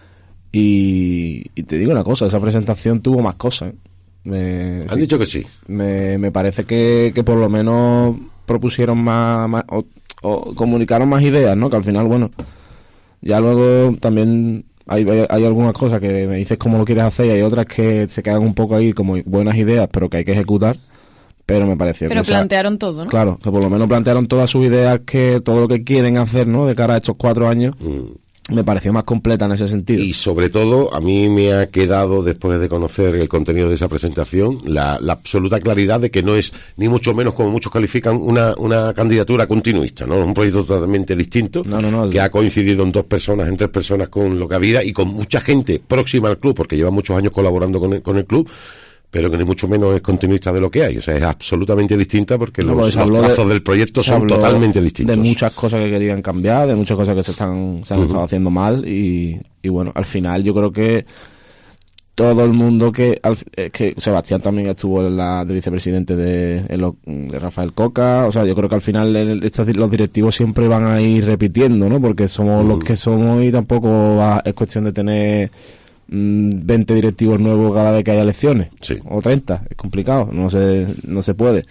Y, y te digo una cosa, esa presentación tuvo más cosas. ¿eh? Me, Han sí, dicho que sí. me, me parece que, que por lo menos propusieron más... más o, o comunicaron más ideas, ¿no? Que al final, bueno... Ya luego también... Hay, hay, hay algunas cosas que me dices cómo lo quieres hacer y hay otras que se quedan un poco ahí como buenas ideas, pero que hay que ejecutar. Pero me pareció Pero que esa- plantearon todo, ¿no? claro, que por lo menos plantearon todas sus ideas, que todo lo que quieren hacer, ¿no? De cara a estos cuatro años, Mm. me pareció más completa en ese sentido. Y sobre todo, a mí me ha quedado, después de conocer el contenido de esa presentación, la, la absoluta claridad de que no es, ni mucho menos, como muchos califican, una, una candidatura continuista, ¿no? Es un proyecto totalmente distinto, No, no, no. que ha coincidido en dos personas, en tres personas con lo que había y con mucha gente próxima al club, porque lleva muchos años colaborando con el, con el club, pero que ni mucho menos es continuista de lo que hay. O sea, es absolutamente distinta porque No, los, porque se los habló de- trazos del proyecto se son habló totalmente distintos. De muchas cosas que querían cambiar, de muchas cosas que se están se han Ujú. estado haciendo mal y, y bueno, al final yo creo que todo el mundo que al- eh, que Sebastián también estuvo en la de vicepresidente de, en lo- de Rafael Coca, o sea, yo creo que al final el- estos- los directivos siempre van a ir repitiendo, ¿no? Porque somos Mm. los que somos y tampoco va- es cuestión de tener mm, veinte directivos nuevos cada vez que haya elecciones, Sí. o treinta, es complicado, no se no se puede.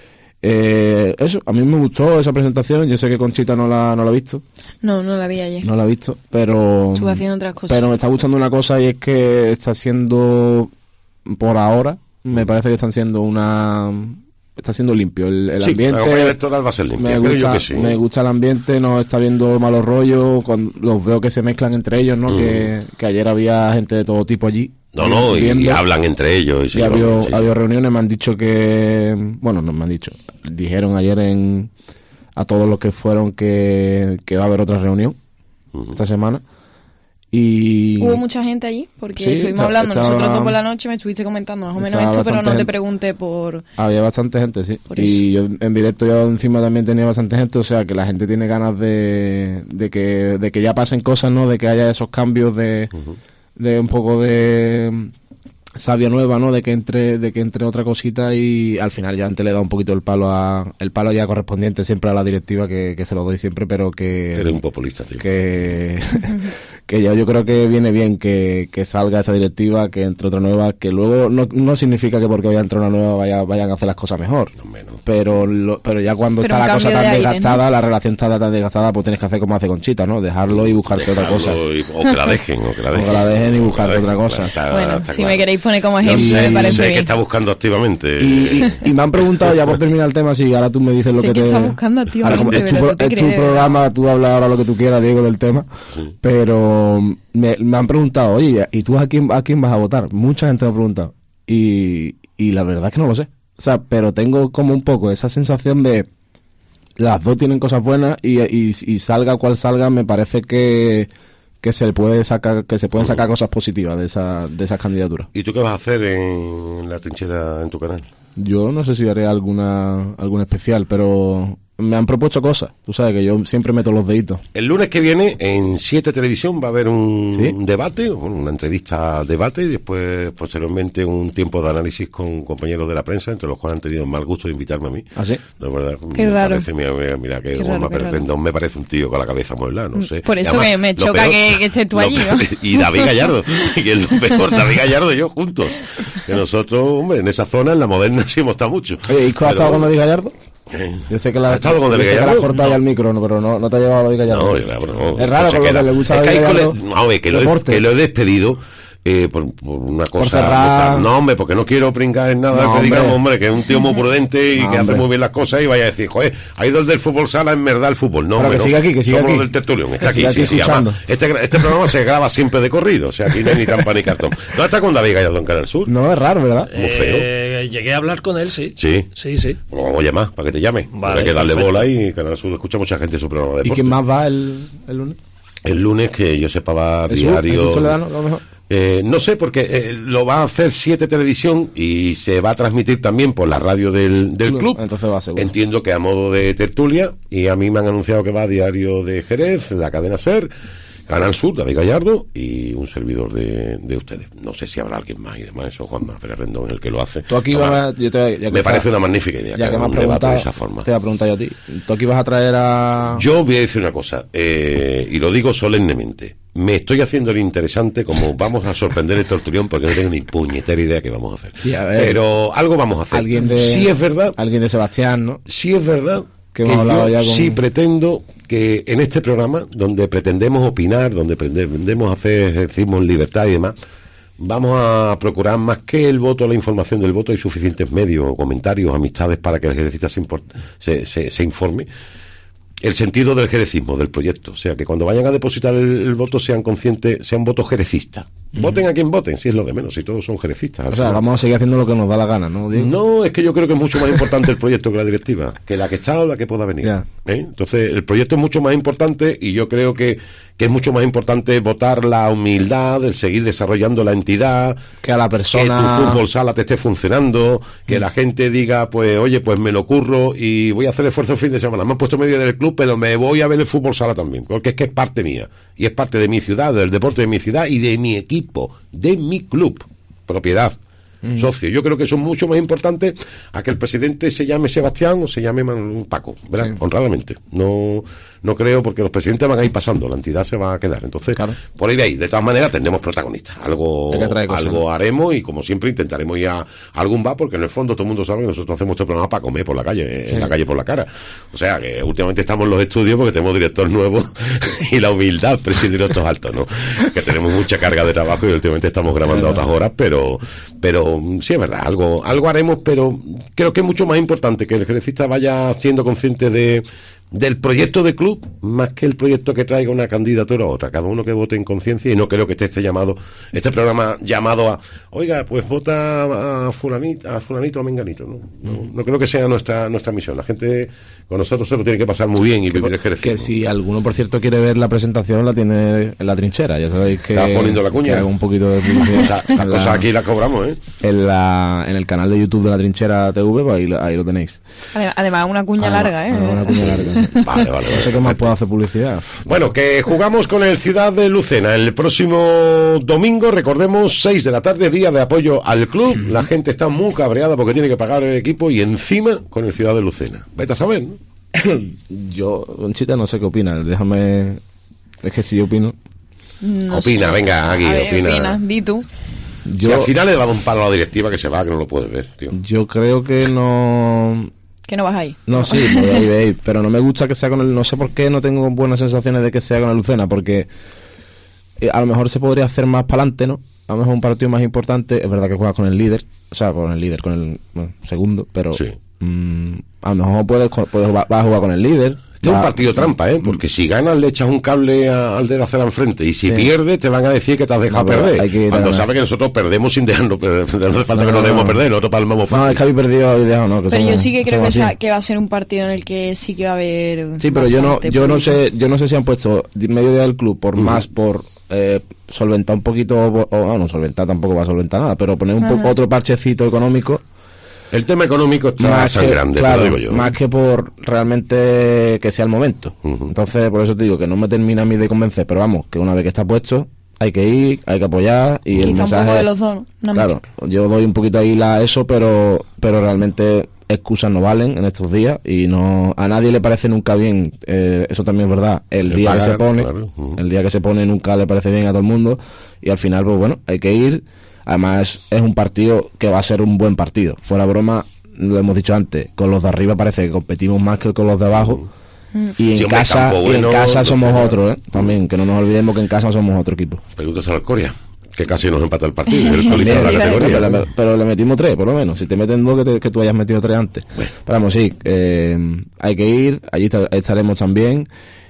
Eh, eso, a mí me gustó esa presentación. Yo sé que Conchita no la, no la ha visto, No, no la vi ayer. no la ha visto, pero Estuve haciendo otras cosas. pero me está gustando una cosa y es que está siendo por ahora, me parece que están siendo una... Está siendo limpio el, el sí, ambiente. La campaña electoral va a ser limpia, me creo gusta, yo que sí. Me gusta el ambiente, no está viendo malos rollos, cuando los veo que se mezclan entre ellos, ¿no? Mm. Que, que ayer había gente de todo tipo allí. No, no, y, y hablan entre ellos. Y, y sí, había, no, sí. había reuniones, me han dicho que... Bueno, no me han dicho. Dijeron ayer en a todos los que fueron que, que va a haber otra reunión uh-huh. esta semana. Y... ¿Hubo mucha gente allí? Porque sí, estuvimos está, hablando estaba, nosotros dos por la noche, me estuviste comentando más o menos esto, pero no gente. te pregunté por... Había bastante gente, sí. Por y eso. yo en directo yo encima también tenía bastante gente, o sea que la gente tiene ganas de, de que de que ya pasen cosas, ¿no? De que haya esos cambios de, uh-huh. de un poco de savia nueva, ¿no? De que entre de que entre otra cosita y al final ya antes le da un poquito el palo a el palo ya correspondiente siempre a la directiva, que, que se lo doy siempre, pero que... Eres un populista, tío. Que... que yo, yo creo que viene bien que, que salga esa directiva, que entre otra nueva, que luego no, no significa que porque vaya a entrar una nueva vaya, vayan a hacer las cosas mejor, no, no. pero lo, pero ya cuando pero está la cosa tan de desgastada, aire, ¿no? La relación está tan desgastada, pues tienes que hacer como hace Conchita, ¿no? Dejarlo y buscarte Dejarlo otra cosa. Y, o que la dejen, o que la dejen, o que la dejen y buscarte dejen, otra cosa. Está, bueno, está si claro. me queréis poner como ejemplo, no sé, me parece sé bien. que está buscando activamente. Y, y, y me han preguntado, ya por terminar el tema, si ahora tú me dices lo sé que, que te... está buscando activamente, es tu, pero es tu programa, tú hablas ahora lo que tú quieras, Diego, del tema, sí. Pero me, me han preguntado, oye, ¿y tú a quién, a quién vas a votar? Mucha gente me ha preguntado. Y, y la verdad es que no lo sé. O sea, pero tengo como un poco esa sensación de... Las dos tienen cosas buenas y, y, y salga cual salga, me parece que... que se puede sacar que se pueden sacar cosas positivas de esa de esas candidaturas. ¿Y tú qué vas a hacer en la trinchera en tu canal? Yo no sé si haré alguna alguna especial, pero me han propuesto cosas. Tú sabes que yo siempre meto los deditos. El lunes que viene en siete Televisión va a haber un ¿Sí? debate, bueno, una entrevista debate y después posteriormente un tiempo de análisis con compañeros de la prensa, entre los cuales han tenido el mal gusto de invitarme a mí. ¿Ah, sí? De verdad, qué me raro. Parece, mira, mira, mira que qué Juanma raro, Pérez Rendón me parece un tío con la cabeza mueblada, no sé. Por eso además, que me choca peor, que, que estés tú allí, peor, ¿no? Y David Gallardo, que es lo peor, David Gallardo y yo juntos. Que nosotros, hombre, en esa zona, en la Moderna, sí hemos estado mucho. Oye, ¿y tú has estado con David Gallardo? Eh, Yo sé que la, ¿has estado con David Gallardo? Yo sé que la has cortado ya el micro, no, pero no, no te ha llevado a David Gallardo. No, claro, no. Es raro, porque le gusta a David Gallardo. Le... No, que lo, he, que lo he despedido eh, por, por una cosa... Por cerrar... No, hombre, porque no quiero brincar en nada, no, que hombre. digamos, hombre, que es un tío muy prudente y no, que hombre. hace muy bien las cosas y vaya a decir, joder, ha ido el del fútbol sala, en verdad el fútbol. No, pero hombre, que siga aquí, que siga somos aquí. Los del tertulión, está Que aquí. siga aquí Sí, sí, escuchando. además, este, este programa se graba siempre de corrido, o sea, aquí no hay ni trampa ni cartón. ¿No está con David Gallardo en Canal Sur? No, es raro, ¿verdad? Muy feo. Eh, llegué a hablar con él, sí. Sí. Sí, sí. Pues vamos a llamar para que te llame. Vale, Hay que darle perfecto. bola y Canal Sur escucha mucha gente su programa de ¿Y deporte. quién más va el, el lunes? El lunes, que yo sepa, va ¿Jesús? diario... ¿Jesús Toledano, a lo mejor? Eh, no sé, porque eh, lo va a hacer siete Televisión y se va a transmitir también por la radio del, del club. Entonces va seguro. Entiendo que a modo de tertulia, y a mí me han anunciado que va a Diario de Jerez, la cadena SER, Canal Sur, David Gallardo y un servidor de, de ustedes. No sé si habrá alguien más y demás, eso Juanma Pérez Rendón, el que lo hace. Tú aquí Además, vas a, yo te, ya que me sa- parece una magnífica idea ya que que me haga has un debate preguntado, de esa forma. te voy a preguntar yo a ti. ¿Tú aquí vas a traer a...? Yo voy a decir una cosa, eh, y lo digo solemnemente. Me estoy haciendo el interesante como vamos a sorprender el tertulión porque no tengo ni puñetera idea de qué vamos a hacer. Sí, a ver. Pero algo vamos a hacer. Alguien de... Sí es verdad, Alguien de Sebastián, ¿no? sí es verdad Que que, hemos hablado yo ya con- sí pretendo que en este programa, donde pretendemos opinar, donde pretendemos hacer ejercicio en libertad y demás, vamos a procurar más que el voto, la información del voto, hay suficientes medios, comentarios, amistades para que el jerezista se, import- se, se, se informe. El sentido del jerecismo, del proyecto. O sea, que cuando vayan a depositar el, el voto sean conscientes, sean votos jerecistas. Voten a quien voten, si es lo de menos, si todos son jerecistas. O sea, vamos a seguir haciendo lo que nos da la gana, ¿no, Diego? No, es que yo creo que es mucho más importante el proyecto que la directiva, que la que está o la que pueda venir. Ya. ¿Eh? Entonces, el proyecto es mucho más importante y yo creo que, que es mucho más importante votar la humildad, el seguir desarrollando la entidad, Que a la que persona... tu fútbol sala te esté funcionando, que la gente diga, pues, oye, pues me lo curro y voy a hacer esfuerzo el fin de semana. Me han puesto medio del club, pero me voy a ver el fútbol sala también, porque es que es parte mía y es parte de mi ciudad, del deporte de mi ciudad y de mi equipo, de mi club, propiedad. Mm. Socio, yo creo que eso es mucho más importante a que el presidente se llame Sebastián o se llame Man- Paco, ¿verdad? Sí. Honradamente. No, no creo, porque los presidentes van a ir pasando, la entidad se va a quedar. Entonces, Claro. por ahí de ahí, de todas maneras, tendremos protagonistas. Algo, Hay que traer cosas, algo ¿no? haremos y, como siempre, intentaremos ir a, a algún bar, porque en el fondo todo el mundo sabe que nosotros hacemos este programa para comer por la calle, Sí. en la calle por la cara. O sea, que últimamente estamos en los estudios porque tenemos director nuevo y la humildad presidir estos altos, ¿no? Que tenemos mucha carga de trabajo y últimamente estamos grabando a otras horas, pero, pero pero sí es verdad, algo, algo haremos, pero creo que es mucho más importante que el jerezista vaya siendo consciente de del proyecto de club, más que el proyecto que traiga una candidatura a otra. Cada uno que vote en conciencia, y no creo que esté este llamado, este programa llamado a, oiga, pues vota a fulanito, a fulanito o a menganito. No, no, no creo que sea nuestra nuestra misión. La gente con nosotros se lo tiene que pasar muy bien y que, vivir el Jerez. Que si alguno, por cierto, quiere ver la presentación, la tiene en la trinchera. Ya sabéis que... Estás poniendo la cuña. Que hago un poquito de publicidad. Las cosas la, aquí las cobramos, ¿eh? En, la, en el canal de YouTube de la Trinchera T V, pues ahí, ahí lo tenéis. Además, una cuña además, larga, ¿eh? Una cuña larga, sí. Vale, vale. No sé qué más puedo hacer publicidad. Bueno, que jugamos con el Ciudad de Lucena el próximo domingo, recordemos, seis de la tarde, día de apoyo al club. Uh-huh. La gente está muy cabreada porque tiene que pagar el equipo y encima con el Ciudad de Lucena. Vete a saber, ¿no? Yo, Conchita, no sé qué opinas. Déjame... Es que si yo opino... No opina, sé. Venga, aquí, ver, opina. opina. Di tú. Yo, si al final le va a dar un palo a la directiva que se va, que no lo puedes ver, tío. Yo creo que no... Que no vas ahí. No, sí, voy a ir, voy a ir, pero no me gusta que sea con el... No sé por qué no tengo buenas sensaciones de que sea con el Lucena, porque eh, a lo mejor se podría hacer más para adelante, ¿no? A lo mejor un partido más importante. Es verdad que juegas con el líder, o sea, con el líder, con el bueno, segundo, pero sí. mmm, a lo mejor puedes, puedes jugar, vas a jugar con el líder. Este es un partido trampa, ¿eh? Porque si ganas le echas un cable a, al de la acera enfrente, y si sí. pierdes te van a decir que te has dejado no, perder. Que cuando sabes que nosotros perdemos sin dejarnos perder, no hace falta no, que nos debemos no. perder, nosotros palmamos fácil. No, es que habéis perdido, habéis dejado, no. Que pero somos, yo sí que creo que, sea, que va a ser un partido en el que sí que va a haber. Sí, pero yo no, yo no sé, yo no sé si han puesto medio día del club por uh-huh. más por eh, solventar un poquito, o, o no, no solventar tampoco va a solventar nada, pero poner un po- otro parchecito económico. El tema económico está más tan grande, claro, te lo digo yo. Más que por realmente que sea el momento. Uh-huh. Entonces, por eso te digo que no me termina a mí de convencer, pero vamos, que una vez que está puesto, hay que ir, hay que apoyar y, y el mensaje... un poco de los dos, no claro, mucho. Yo doy un poquito ahí la eso, pero pero realmente excusas no valen en estos días y no a nadie le parece nunca bien, eh, eso también es verdad, el, el día pagar, que se pone, claro. uh-huh. el día que se pone nunca le parece bien a todo el mundo y al final, pues bueno, hay que ir. Además es un partido que va a ser un buen partido. Fuera broma, lo hemos dicho antes, con los de arriba parece que competimos más que con los de abajo. Mm. Y, sí, en casa, bueno, y en casa somos otros, ¿eh? También, que no nos olvidemos que en casa somos otro equipo. Preguntas a la Coria, que casi nos empata el partido. El colista de la categoría. Pero, pero, pero le metimos tres, por lo menos. Si te meten dos, que, te, que tú hayas metido tres antes. Bueno. Pero vamos, sí, eh, hay que ir, allí estaremos también.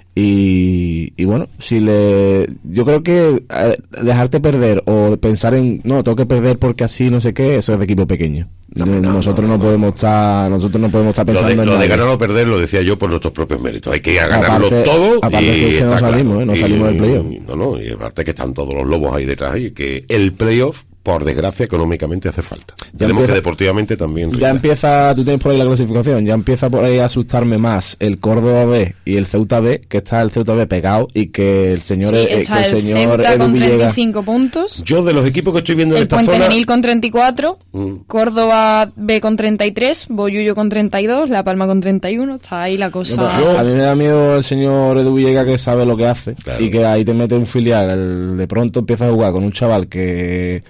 Y, y bueno, si le yo creo que eh, dejarte perder o pensar en no, tengo que perder porque así no sé qué, eso es de equipo pequeño. No, no, nosotros no, no, no podemos estar nosotros no podemos estar pensando lo de, en lo nada. de ganar o perder lo decía yo por nuestros propios méritos. Hay que ir a ganarlo aparte, todo aparte y que no salimos, claro. ¿eh? no salimos del playoff. No, no, y aparte que están todos los lobos ahí detrás y que el playoff, por desgracia, económicamente hace falta. Ya Tenemos empieza, que deportivamente también... Ya rinde. Empieza, tú tienes por ahí la clasificación, ya empieza por ahí a asustarme más el Córdoba B y el Ceuta B, que está el Ceuta B pegado y que el señor... Sí, está eh, que el, el señor Ceuta Edu con Villegas, treinta y cinco puntos. Yo de los equipos que estoy viendo en el esta Puente zona... El Genil con treinta y cuatro, mm. Córdoba B con treinta y tres, Bollullo con treinta y dos, La Palma con treinta y uno, está ahí la cosa... No, yo, a mí me da miedo el señor Edu Villegas, que sabe lo que hace, claro. Y que ahí te mete un filial, el, de pronto empieza a jugar con un chaval que...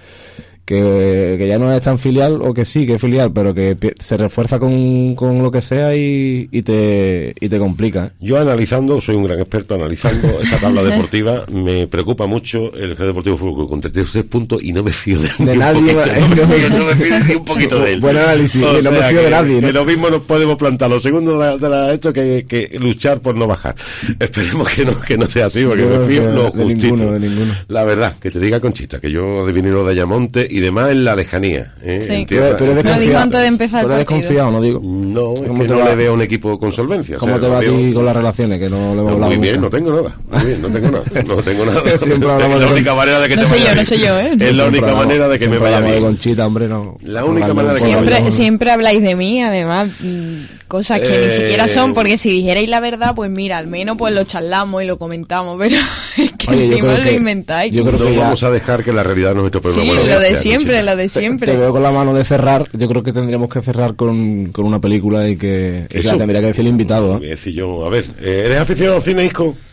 Que, que ya no es tan filial, o que sí que es filial, pero que se refuerza con, con lo que sea y, y te y te complica. Yo analizando, soy un gran experto analizando esta tabla deportiva, me preocupa mucho el Jerez Deportivo Fútbol Club con treinta y seis puntos y no me fío de, de nadie. Un poquito, no, me fío, no me fío ni un poquito de él. Buen análisis, o no me fío que, de nadie. Que ¿no? lo mismo nos podemos plantar. Lo segundo de la, de la hecho que, que luchar por no bajar. Esperemos que no que no sea así, porque yo me fío de, lo justito. De ninguno, de ninguno. La verdad, que te diga Conchita, que yo adiviné lo de Ayamonte y demás en la lejanía. ¿eh? Sí. Tú eres, tú eres no digo antes de empezar tú eres el partido. desconfiado, no digo. No, es que no le veo un equipo con solvencia. ¿Cómo o sea, te va a veo... ti con las relaciones? Que no le hemos no, hablado muy bien, nunca. no tengo nada. Muy bien, no tengo nada. No tengo nada. Siempre hablamos es la de única manera de que no te sé vaya yo, bien. no sé yo, ¿eh? Es la única hablamos, manera de que me vaya bien. De Conchita, hombre, no. La única manera de que siempre, me vaya bien. Siempre habláis de mí, además, cosas que eh... ni siquiera son, porque si dijerais la verdad, pues mira, al menos pues lo charlamos y lo comentamos, pero es que Oye, encima lo que, inventáis. Yo creo que no ya... vamos a dejar que la realidad nos estropee. Sí, bueno, lo de siempre, Conchita. Lo de siempre. Te, te veo con la mano de cerrar, yo creo que tendríamos que cerrar con, con una película y que, y que la tendría que decir el invitado. ¿eh? Decir yo, a ver, ¿eres aficionado al cine, Isco?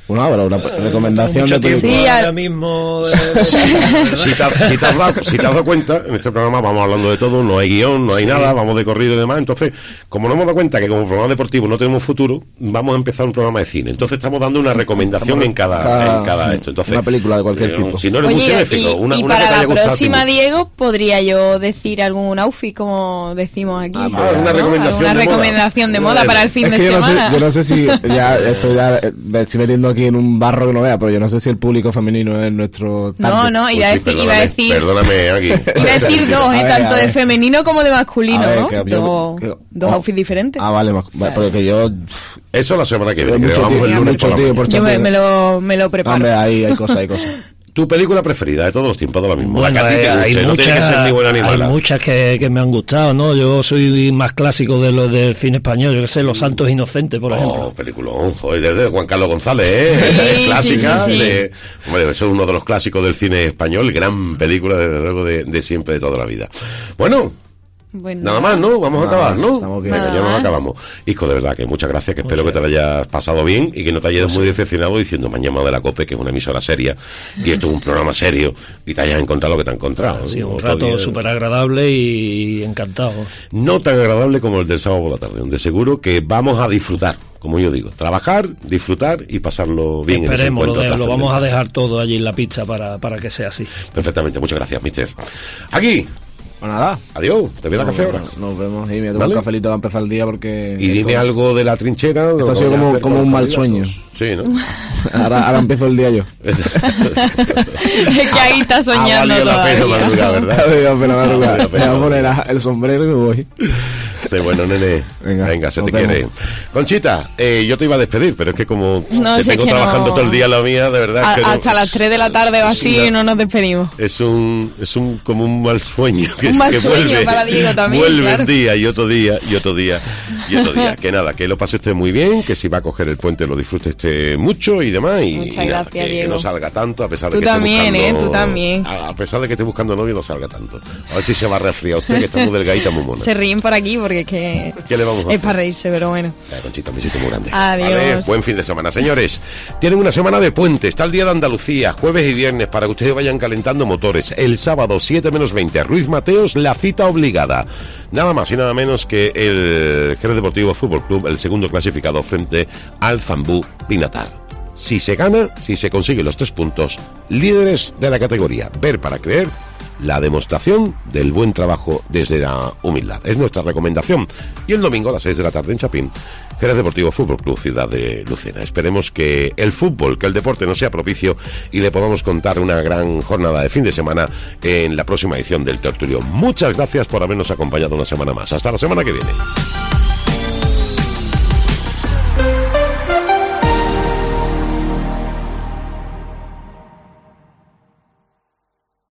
Bueno, pero una recomendación Mucho de tiempo Sí, ahora al- mismo. eh, Si te, has- si te has dado, si te has dado cuenta, en este programa vamos hablando de todo, no hay guión, no hay nada, vamos de corrido y demás. Entonces, como nos hemos dado cuenta que como programa deportivo no tenemos futuro, vamos a empezar un programa de cine. Entonces estamos dando una recomendación en cada, cada- en cada esto. Entonces, una película de cualquier eh, tipo. Si no eres muy Oye, cinéfilo, y, una, y una que te para haya la gustado a ti próxima, mucho. Diego, podría yo decir algún outfit, como decimos aquí. Ah, ¿no? pues, una recomendación Una de moda. recomendación de moda Bueno, para el fin Es de que yo no, sé, semana. yo no sé si ya esto ya eh, me estoy metiendo aquí en un barro que no vea, pero yo no sé si el público femenino es nuestro No, target. no, iba a Pues sí, decir, iba a decir, Perdóname, aquí. iba a decir dos, A ¿eh? ver, tanto a de ver. femenino como de masculino, A ver, ¿no? que yo- dos que- dos oh. outfits diferentes. Ah, vale, ma- vale, porque yo Eso la semana que tengo viene, que mucho grabamos el tiempo, lunes mucho por la tiempo mañana. por Yo me, chapela. me lo, me lo preparo. Hombre, ahí hay cosas, hay cosas. Tu película preferida de todos los tiempos, de lo mismo. Bueno, la que a ti te eh, hay guste, no tiene que ser ni buena ni hay mala. muchas que, que me han gustado, ¿no? Yo soy más clásico de los del cine español, yo que sé, Los Santos Inocentes, por Oh, ejemplo. peliculón, joder, desde Juan Carlos González, ¿eh? Sí, Es clásica. sí, sí, sí. De, hombre, eso es uno de los clásicos del cine español, gran película, desde luego, de, de siempre, de toda la vida. Bueno, Bueno, nada más, ¿no? Vamos a Nada acabar, más, ¿no? estamos bien. Venga, Nada ya nos más. acabamos. Isco, de verdad, que muchas gracias, que espero que te la hayas pasado bien y que no te hayas muy decepcionado diciendo mañana de la COPE, que es una emisora seria, y esto es un programa serio, y te hayas encontrado lo que te has encontrado. Ha sido un Otro rato día- súper agradable y encantado. No tan agradable como el del sábado por la tarde, donde seguro que vamos a disfrutar, como yo digo, trabajar, disfrutar y pasarlo bien. en ese Esperemos, lo, encuentro de- lo vamos a trascendental. dejar todo allí en la pista para, para que sea así. Perfectamente, muchas gracias, mister. Aquí, Pues nada. adiós, te voy a dar café ahora. Nos, nos vemos y me tomo ¿Vale? un cafelito para empezar el día porque... Y dime esto- algo de la trinchera. Esto lo ha sido voy a como, hacer como con un los mal sueño. candidatos. Sí, ¿no? Ahora, ahora empiezo el día yo. es que ahí está Ha soñando valido la pena todavía. madrugar, ¿verdad? Adiós, pero Ha valido la madrugar. Me pena voy a poner madrugar. la- el sombrero y me voy. Sí, bueno, nene. Venga, Venga, se nos te quiere. vemos. Conchita, eh, yo te iba a despedir, pero es que como No, te si es tengo que trabajando no- todo el día la mía, de verdad. A- que no- hasta las tres de la tarde o así una- no nos despedimos. Es un, es un como un mal sueño. Que, Un mal que sueño vuelve, para Diego también, Vuelve claro. un día y otro día y otro día y otro día. Que nada, que lo pase usted muy bien, que si va a coger el puente lo disfrute este mucho y demás. Y, Muchas y nada, gracias, que, que Diego. no salga tanto, a pesar Tú de que esté también, buscando- ¿eh? Tú también. A, a pesar de que esté buscando novio, no salga tanto. A ver si se va a resfriar usted, que está muy delgadita, muy mona. Se ríen por aquí porque es que ¿Qué le vamos a es hacer? para reírse, pero bueno. La Conchita, un besito muy grande. Adiós. Vale, buen fin de semana, señores. Tienen una semana de puente. Está el día de Andalucía, jueves y viernes, para que ustedes vayan calentando motores. El sábado, siete menos veinte, Ruiz Mateos, la cita obligada. Nada más y nada menos que el Jerez Deportivo Fútbol Club, el segundo clasificado frente al Zambú Pinatar. Si se gana, si se consiguen los tres puntos, líderes de la categoría. Ver para creer. La demostración del buen trabajo desde la humildad. Es nuestra recomendación. Y el domingo a las seis de la tarde en Chapín, Jerez Deportivo Fútbol Club, Ciudad de Lucena. Esperemos que el fútbol, que el deporte no sea propicio y le podamos contar una gran jornada de fin de semana en la próxima edición del Tertulión. Muchas gracias por habernos acompañado una semana más. Hasta la semana que viene.